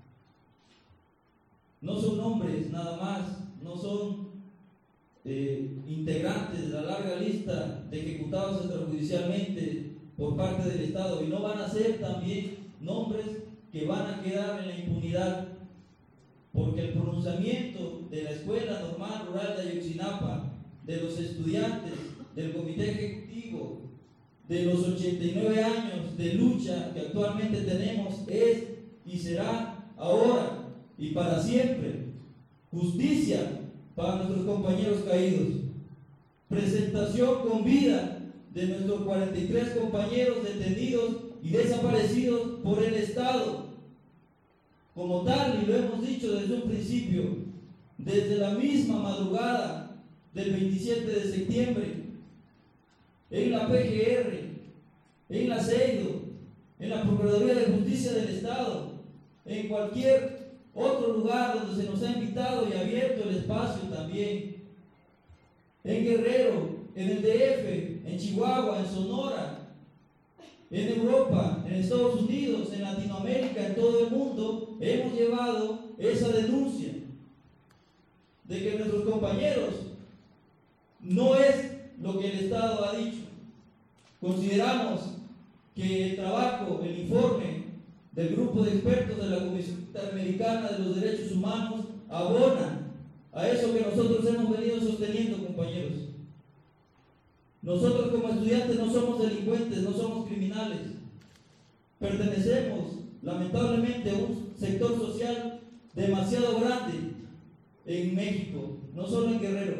No son nombres nada más, no son integrantes de la larga lista de ejecutados extrajudicialmente por parte del Estado, y no van a ser también nombres que van a quedar en la impunidad, porque el pronunciamiento de la Escuela Normal Rural de Ayotzinapa, de los estudiantes, del comité ejecutivo, de los 89 años de lucha que actualmente tenemos, es y será ahora y para siempre justicia para nuestros compañeros caídos, presentación con vida de nuestros 43 compañeros detenidos y desaparecidos por el Estado. Como tal, y lo hemos dicho desde un principio, desde la misma madrugada del 27 de septiembre, en la PGR, en la CEIDO, en la Procuraduría de Justicia del Estado, en cualquier otro lugar donde se nos ha invitado y abierto el espacio también, en Guerrero, en el DF, en Chihuahua, en Sonora, en Europa, en Estados Unidos, en Latinoamérica, en todo el mundo, hemos llevado esa denuncia de que nuestros compañeros no es lo que el Estado ha dicho. Consideramos que el trabajo, el informe del grupo de expertos de la Comisión Interamericana de los Derechos Humanos abona a eso que nosotros hemos venido sosteniendo, compañeros. Nosotros como estudiantes no somos delincuentes, no somos criminales. Pertenecemos, lamentablemente, a un sector social demasiado grande en México, no solo en Guerrero.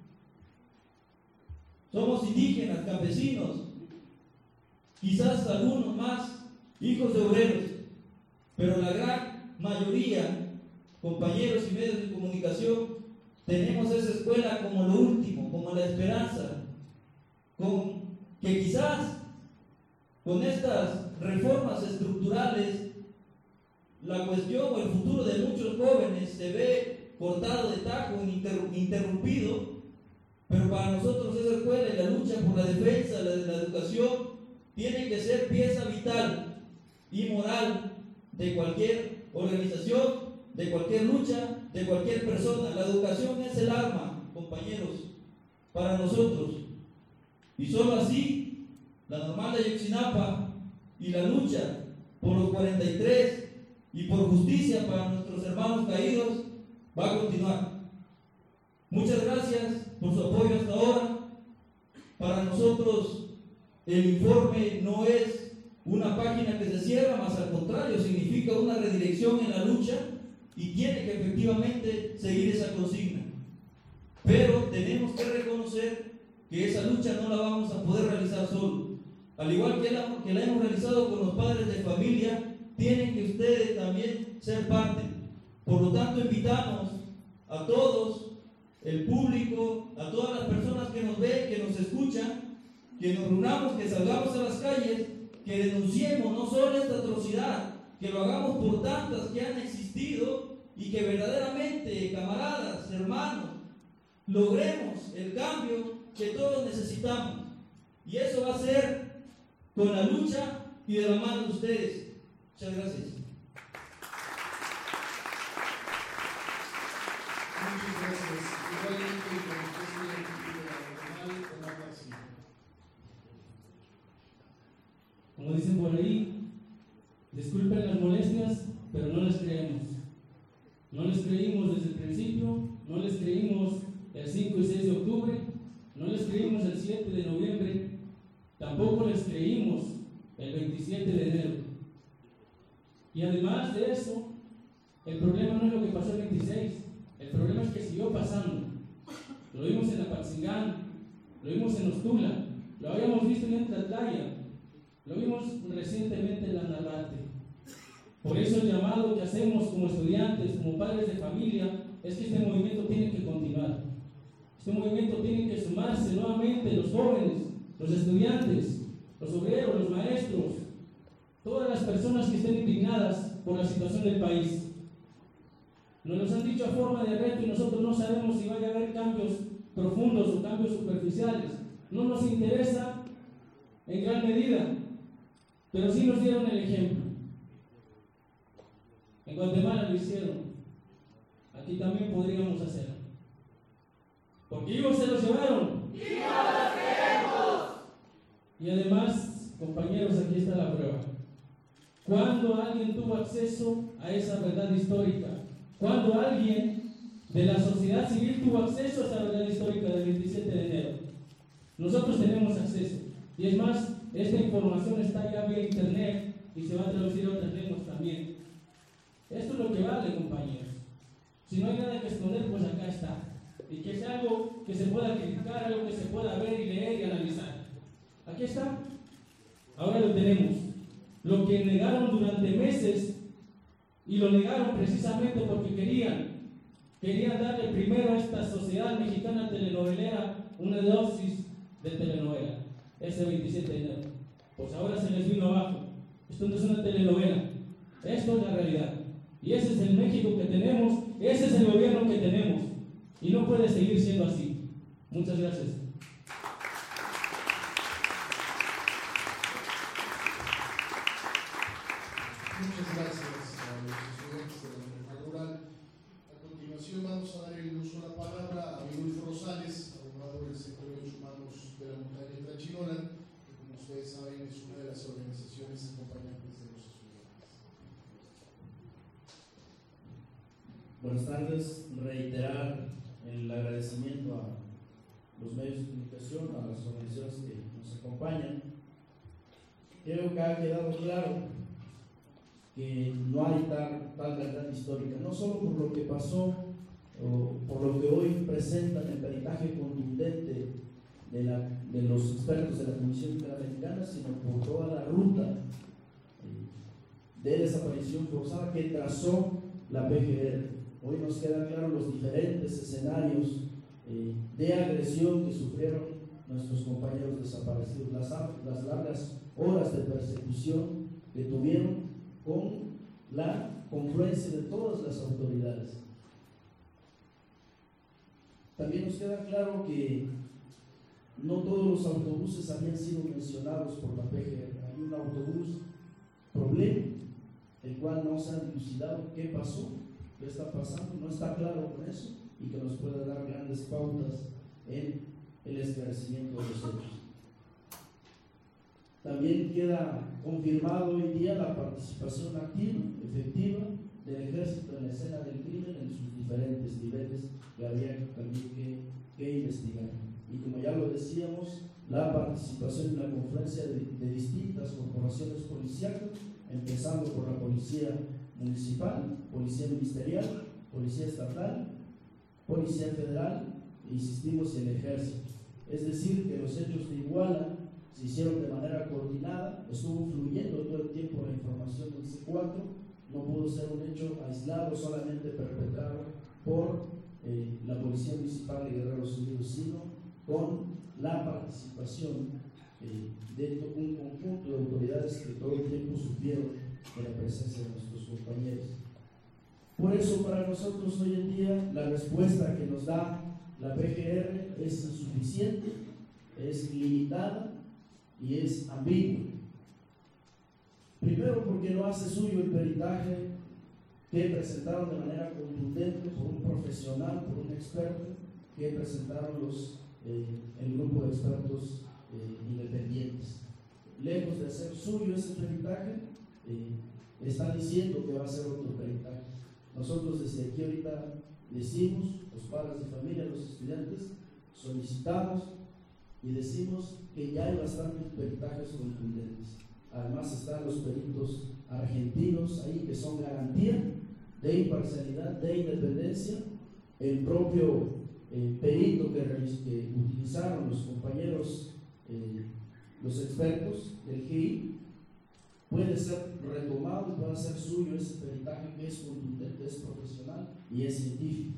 Somos indígenas, campesinos, quizás algunos más, hijos de obreros, pero la gran mayoría, compañeros y medios de comunicación, tenemos esa escuela como lo último, como la esperanza, con que quizás con estas reformas estructurales la cuestión o el futuro de muchos jóvenes se ve cortado de tajo, interrumpido, pero para nosotros esa escuela y la lucha por la defensa de la educación tiene que ser pieza vital y moral de cualquier organización, de cualquier lucha, de cualquier persona. La educación es el arma, compañeros, para nosotros. Y solo así, la Normal de Ayotzinapa y la lucha por los 43 y por justicia para nuestros hermanos caídos va a continuar. Muchas gracias por su apoyo hasta ahora. Para nosotros el informe no es una página que se cierra, más al contrario, significa una redirección en la lucha y tiene que efectivamente seguir esa consigna. Pero tenemos que reconocer que esa lucha no la vamos a poder realizar solo. Al igual que la hemos realizado con los padres de familia, tienen que ustedes también ser parte. Por lo tanto, invitamos a todos, el público, a todas las personas que nos ven, que nos escuchan, que nos reunamos, que salgamos a las calles, que denunciemos no solo esta atrocidad, que lo hagamos por tantas que han existido y que verdaderamente, camaradas, hermanos, logremos el cambio que todos necesitamos. Y eso va a ser con la lucha y de la mano de ustedes. Muchas gracias. Muchas gracias. Igualmente, con el presidente Omar García. Como dicen por ahí, Disculpen las molestias, pero no les creemos. No les creímos desde el principio, no les creímos el 5 y 6 de octubre, no les creímos el 7 de noviembre, tampoco les creímos el 27 de enero. Y además de eso, el problema no es lo que pasó el 26, el problema es que siguió pasando. Lo vimos en Apatzingán, lo vimos en Ostula, lo habíamos visto en Tlatlaya, lo vimos recientemente en la Narvarte. Por eso el llamado que hacemos como estudiantes, como padres de familia, es que este movimiento tiene que continuar. Este movimiento tiene que sumarse nuevamente los jóvenes, los estudiantes, los obreros, los maestros, todas las personas que estén indignadas por la situación del país. Nos los han dicho a forma de reto y nosotros no sabemos si vaya a haber cambios profundos o cambios superficiales. No nos interesa en gran medida, pero sí nos dieron el ejemplo. En Guatemala lo hicieron. Aquí también podríamos hacerlo. Porque ellos se los llevaron. ¡Y no los queremos! Y además, compañeros, aquí está la prueba. Cuando alguien tuvo acceso a esa verdad histórica, cuando alguien de la sociedad civil tuvo acceso a esa verdad histórica del 27 de enero, nosotros tenemos acceso. Y es más, esta información está ya vía internet y se va a traducir a otras lenguas también. Esto es lo que vale, compañeros. Si no hay nada que esconder, pues acá está. Y que sea algo que se pueda criticar, algo que se pueda ver y leer y analizar. Aquí está. Ahora lo tenemos. Lo que negaron durante meses, y lo negaron precisamente porque querían darle primero a esta sociedad mexicana telenovelera una dosis de telenovela, ese 27 de enero. Pues ahora se les vino abajo. Esto no es una telenovela, esto es la realidad. Y ese es el México que tenemos, ese es el gobierno que tenemos. Y no puede seguir siendo así. Muchas gracias. Muchas gracias a los estudiantes de la Universidad Rural. A continuación vamos a dar el uso de la palabra a Adolfo Rosales, abogado del sector de derechos humanos de la montaña de Tlachilola, que como ustedes saben es una de las organizaciones acompañantes de los estudiantes. Buenas tardes, reiterar el agradecimiento a los medios de comunicación, a las organizaciones que nos acompañan. Creo que ha quedado claro que no hay tal verdad histórica, no solo por lo que pasó o por lo que hoy presentan el peritaje contundente de los expertos de la Comisión Interamericana, sino por toda la ruta de desaparición forzada que trazó la PGR. Hoy nos quedan claros los diferentes escenarios de agresión que sufrieron nuestros compañeros desaparecidos, las largas horas de persecución que tuvieron con la confluencia de todas las autoridades. También nos queda claro que no todos los autobuses habían sido mencionados por la PGR. Hay un autobús problema, el cual no se ha dilucidado qué pasó, qué está pasando, no está claro con eso y que nos pueda dar grandes pautas en el esclarecimiento de los hechos. También queda confirmado hoy día la participación activa, efectiva, del ejército en la escena del crimen en sus diferentes niveles que habría también que investigar. Y como ya lo decíamos, la participación en la confluencia de distintas corporaciones policiales, empezando por la policía municipal, policía ministerial, policía estatal, policía federal, e insistimos en el ejército. Es decir, que los hechos de Iguala se hicieron de manera coordinada, estuvo fluyendo todo el tiempo la información del C4, no pudo ser un hecho aislado, solamente perpetrado por la Policía Municipal de Guerreros Unidos, sino con la participación de un conjunto de autoridades que todo el tiempo supieron de la presencia de nuestros compañeros. Por eso, para nosotros hoy en día, la respuesta que nos da la PGR es insuficiente, es limitada y es ambigua. Primero, porque no hace suyo el peritaje que presentaron de manera contundente por un profesional, por un experto, que presentaron el grupo de expertos independientes. Lejos de hacer suyo ese peritaje, están diciendo que va a ser otro peritaje. Nosotros desde aquí ahorita decimos, los padres de familia, los estudiantes, solicitamos y decimos que ya hay bastantes peritajes contundentes. Además están los peritos argentinos ahí que son garantía de imparcialidad, de independencia. El propio perito que utilizaron los compañeros, los expertos del GI, puede ser retomado y puede ser suyo ese peritaje que es contundente, es profesional y es científico.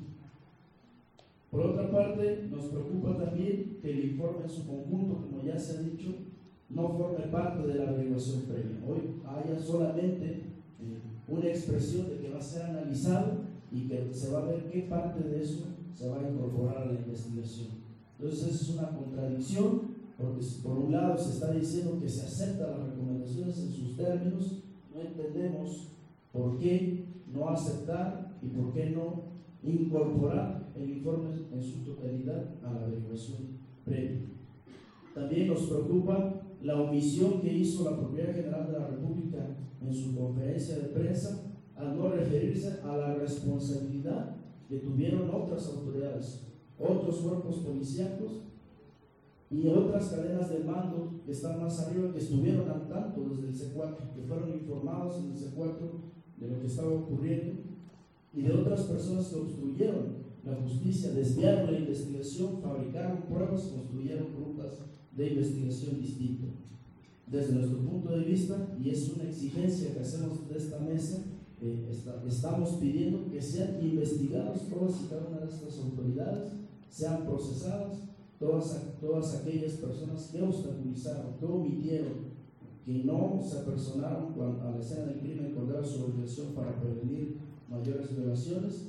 Por otra parte, nos preocupa también que el informe en su conjunto, como ya se ha dicho, no forme parte de la averiguación previa. Hoy haya solamente una expresión de que va a ser analizado y que se va a ver qué parte de eso se va a incorporar a la investigación. Entonces es una contradicción, porque por un lado se está diciendo que se aceptan las recomendaciones en sus términos, no entendemos por qué no aceptar y por qué no incorporar el informe en su totalidad a la averiguación previa. También nos preocupa la omisión que hizo la Procuraduría General de la República en su conferencia de prensa al no referirse a la responsabilidad que tuvieron otras autoridades, otros cuerpos policíacos y otras cadenas de mando que están más arriba, que estuvieron al tanto desde el C4, que fueron informados en el C4 de lo que estaba ocurriendo, y de otras personas que obstruyeron la justicia, desviaron la investigación, fabricaron pruebas, construyeron rutas de investigación distintas. Desde nuestro punto de vista, y es una exigencia que hacemos de esta mesa, estamos pidiendo que sean investigados todas y cada una de estas autoridades, sean procesadas todas aquellas personas que obstaculizaron, que omitieron, que no se apersonaron a la escena del crimen cuando era su obligación para prevenir mayores violaciones.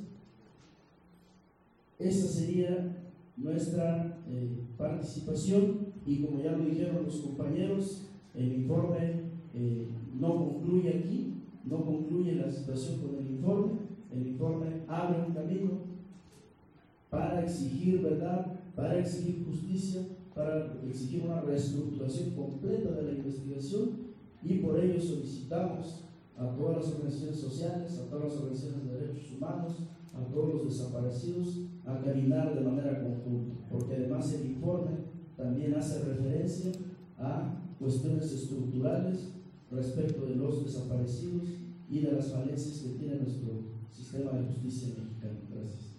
Esa sería nuestra participación, y como ya lo dijeron los compañeros, el informe no concluye aquí, no concluye la situación con el informe abre un camino para exigir verdad, para exigir justicia, para exigir una reestructuración completa de la investigación, y por ello solicitamos a todas las organizaciones sociales, a todas las organizaciones de derechos humanos, a todos los desaparecidos, a caminar de manera conjunta, porque además el informe también hace referencia a cuestiones estructurales respecto de los desaparecidos y de las falencias que tiene nuestro sistema de justicia mexicano. Gracias.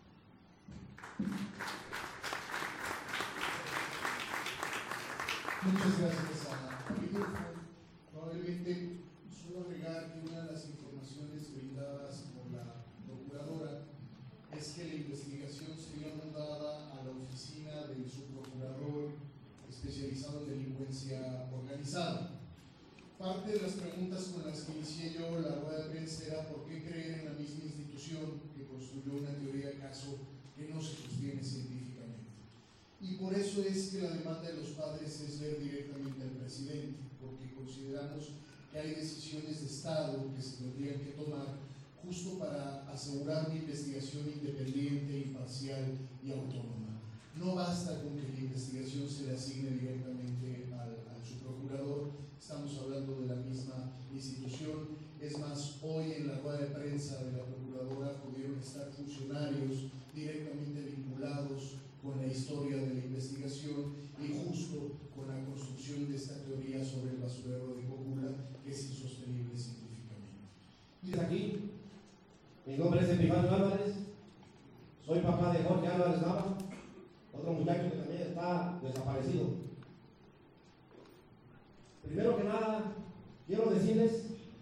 Muchas gracias a Rodolfo. Probablemente solo agregar que una de las informaciones brindadas por la procuradora es que la investigación sería mandada a la oficina del subprocurador especializado en delincuencia organizada. Parte de las preguntas con las que inicié yo la rueda de prensa era por qué creer en la misma institución que construyó una teoría de caso que no se sostiene científicamente. Y por eso es que la demanda de los padres es ver directamente al presidente, porque consideramos que hay decisiones de Estado que se tendrían que tomar justo para asegurar una investigación independiente, imparcial y autónoma. No basta con que la investigación se le asigne directamente al subprocurador, estamos hablando de la misma institución. Es más, hoy en la rueda de prensa de la procuradora pudieron estar funcionarios directamente vinculados con la historia de la investigación y justo con la construcción de esta teoría sobre el basurero de Cocula, que es insostenible científicamente. Y desde aquí, mi nombre es Epifanio Álvarez, soy papá de Jorge Álvarez Nava, otro muchacho que también está desaparecido. Primero que nada, quiero decirles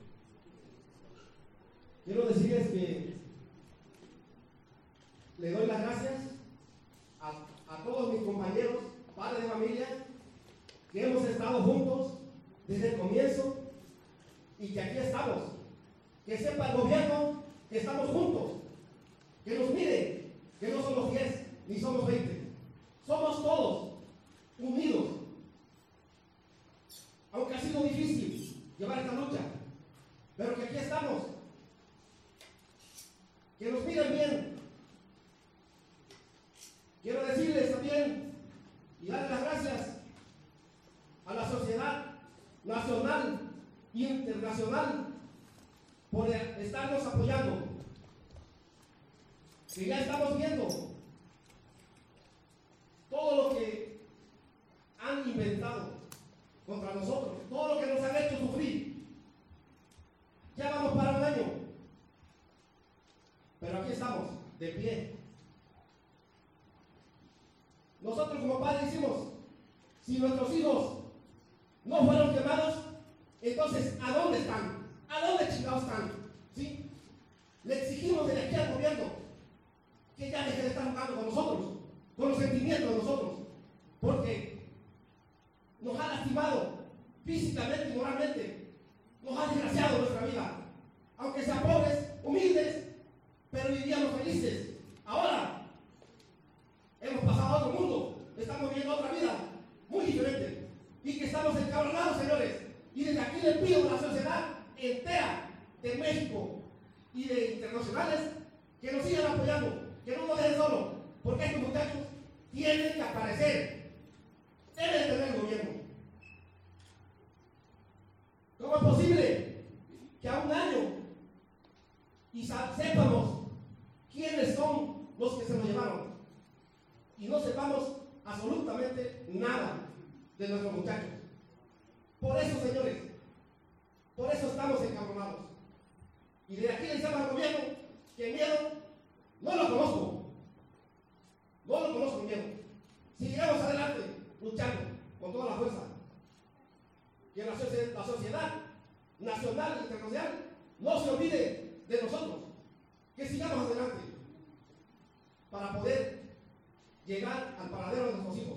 que le doy las gracias a todos mis compañeros, padres de familia, que hemos estado juntos desde el comienzo y que aquí estamos. Que sepa el gobierno que estamos juntos, que nos mire, que no somos 10 ni somos 20, somos todos unidos. Aunque ha sido difícil llevar esta lucha, pero que aquí estamos. Que nos miren bien. Quiero decirles también y darles las gracias a la sociedad nacional e internacional por estarnos apoyando. Que ya estamos viendo todo lo que han inventado contra nosotros, todo lo que nos han hecho sufrir. Ya vamos para un año, pero aquí estamos, de pie. Nosotros como padres decimos, si nuestros hijos no fueron quemados, entonces ¿a dónde están? ¿A dónde chingados están? ¿Sí? Le exigimos desde aquí al gobierno que ya deje de estar jugando con nosotros, con los sentimientos de nosotros, porque nos ha lastimado físicamente y moralmente, nos ha desgraciado nuestra vida, aunque sean pobres, humildes, pero vivíamos felices. Ahora hemos pasado a otro mundo, estamos viviendo otra vida muy diferente y que estamos encabronados, señores. Y desde aquí les pido a la sociedad entera de México y de internacionales que nos sigan apoyando, que no nos dejen solos, porque estos muchachos tienen que aparecer, debe de tener el gobierno. ¿Cómo es posible que a un año y sepamos quiénes son los que se nos llevaron y no sepamos absolutamente nada de nuestros muchachos? Por eso, señores, por eso estamos encabronados. Y desde aquí le decimos al gobierno que el miedo no lo conozco. No lo conozco el miedo. Si llegamos adelante luchando con toda la fuerza, que la sociedad nacional e internacional no se olvide de nosotros, que sigamos adelante para poder llegar al paradero de nuestros hijos.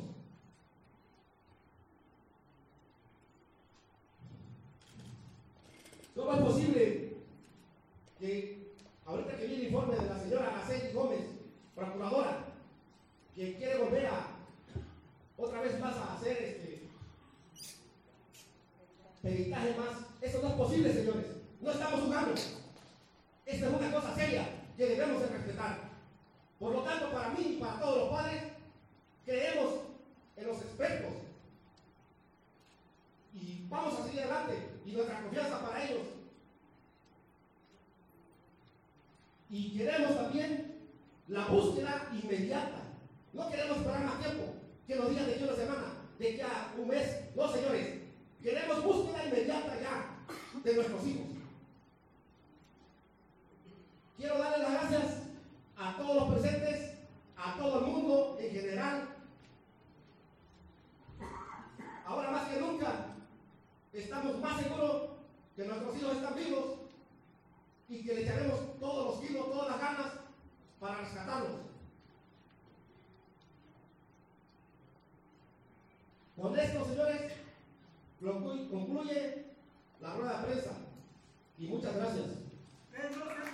¿Cómo es posible que ahorita que viene el informe de la señora Araceli Gómez, procuradora, que quiere volver a otra vez más a hacer peritaje más? Eso no es posible, señores. No estamos jugando. Esta es una cosa seria que debemos de respetar. Por lo tanto, para mí y para todos los padres, creemos en los expertos y vamos a seguir adelante, y nuestra confianza para ellos. Y queremos también la búsqueda inmediata. No queremos esperar más tiempo, que nos digan de aquí a una semana, de aquí a un mes. No, señores, queremos búsqueda inmediata ya de nuestros hijos. Quiero darles las gracias a todos los presentes, a todo el mundo en general. Ahora más que nunca estamos más seguros que nuestros hijos están vivos y que le echaremos todos los kilos, todas las ganas para rescatarlos. Con esto, señores, concluye la rueda de prensa y muchas gracias.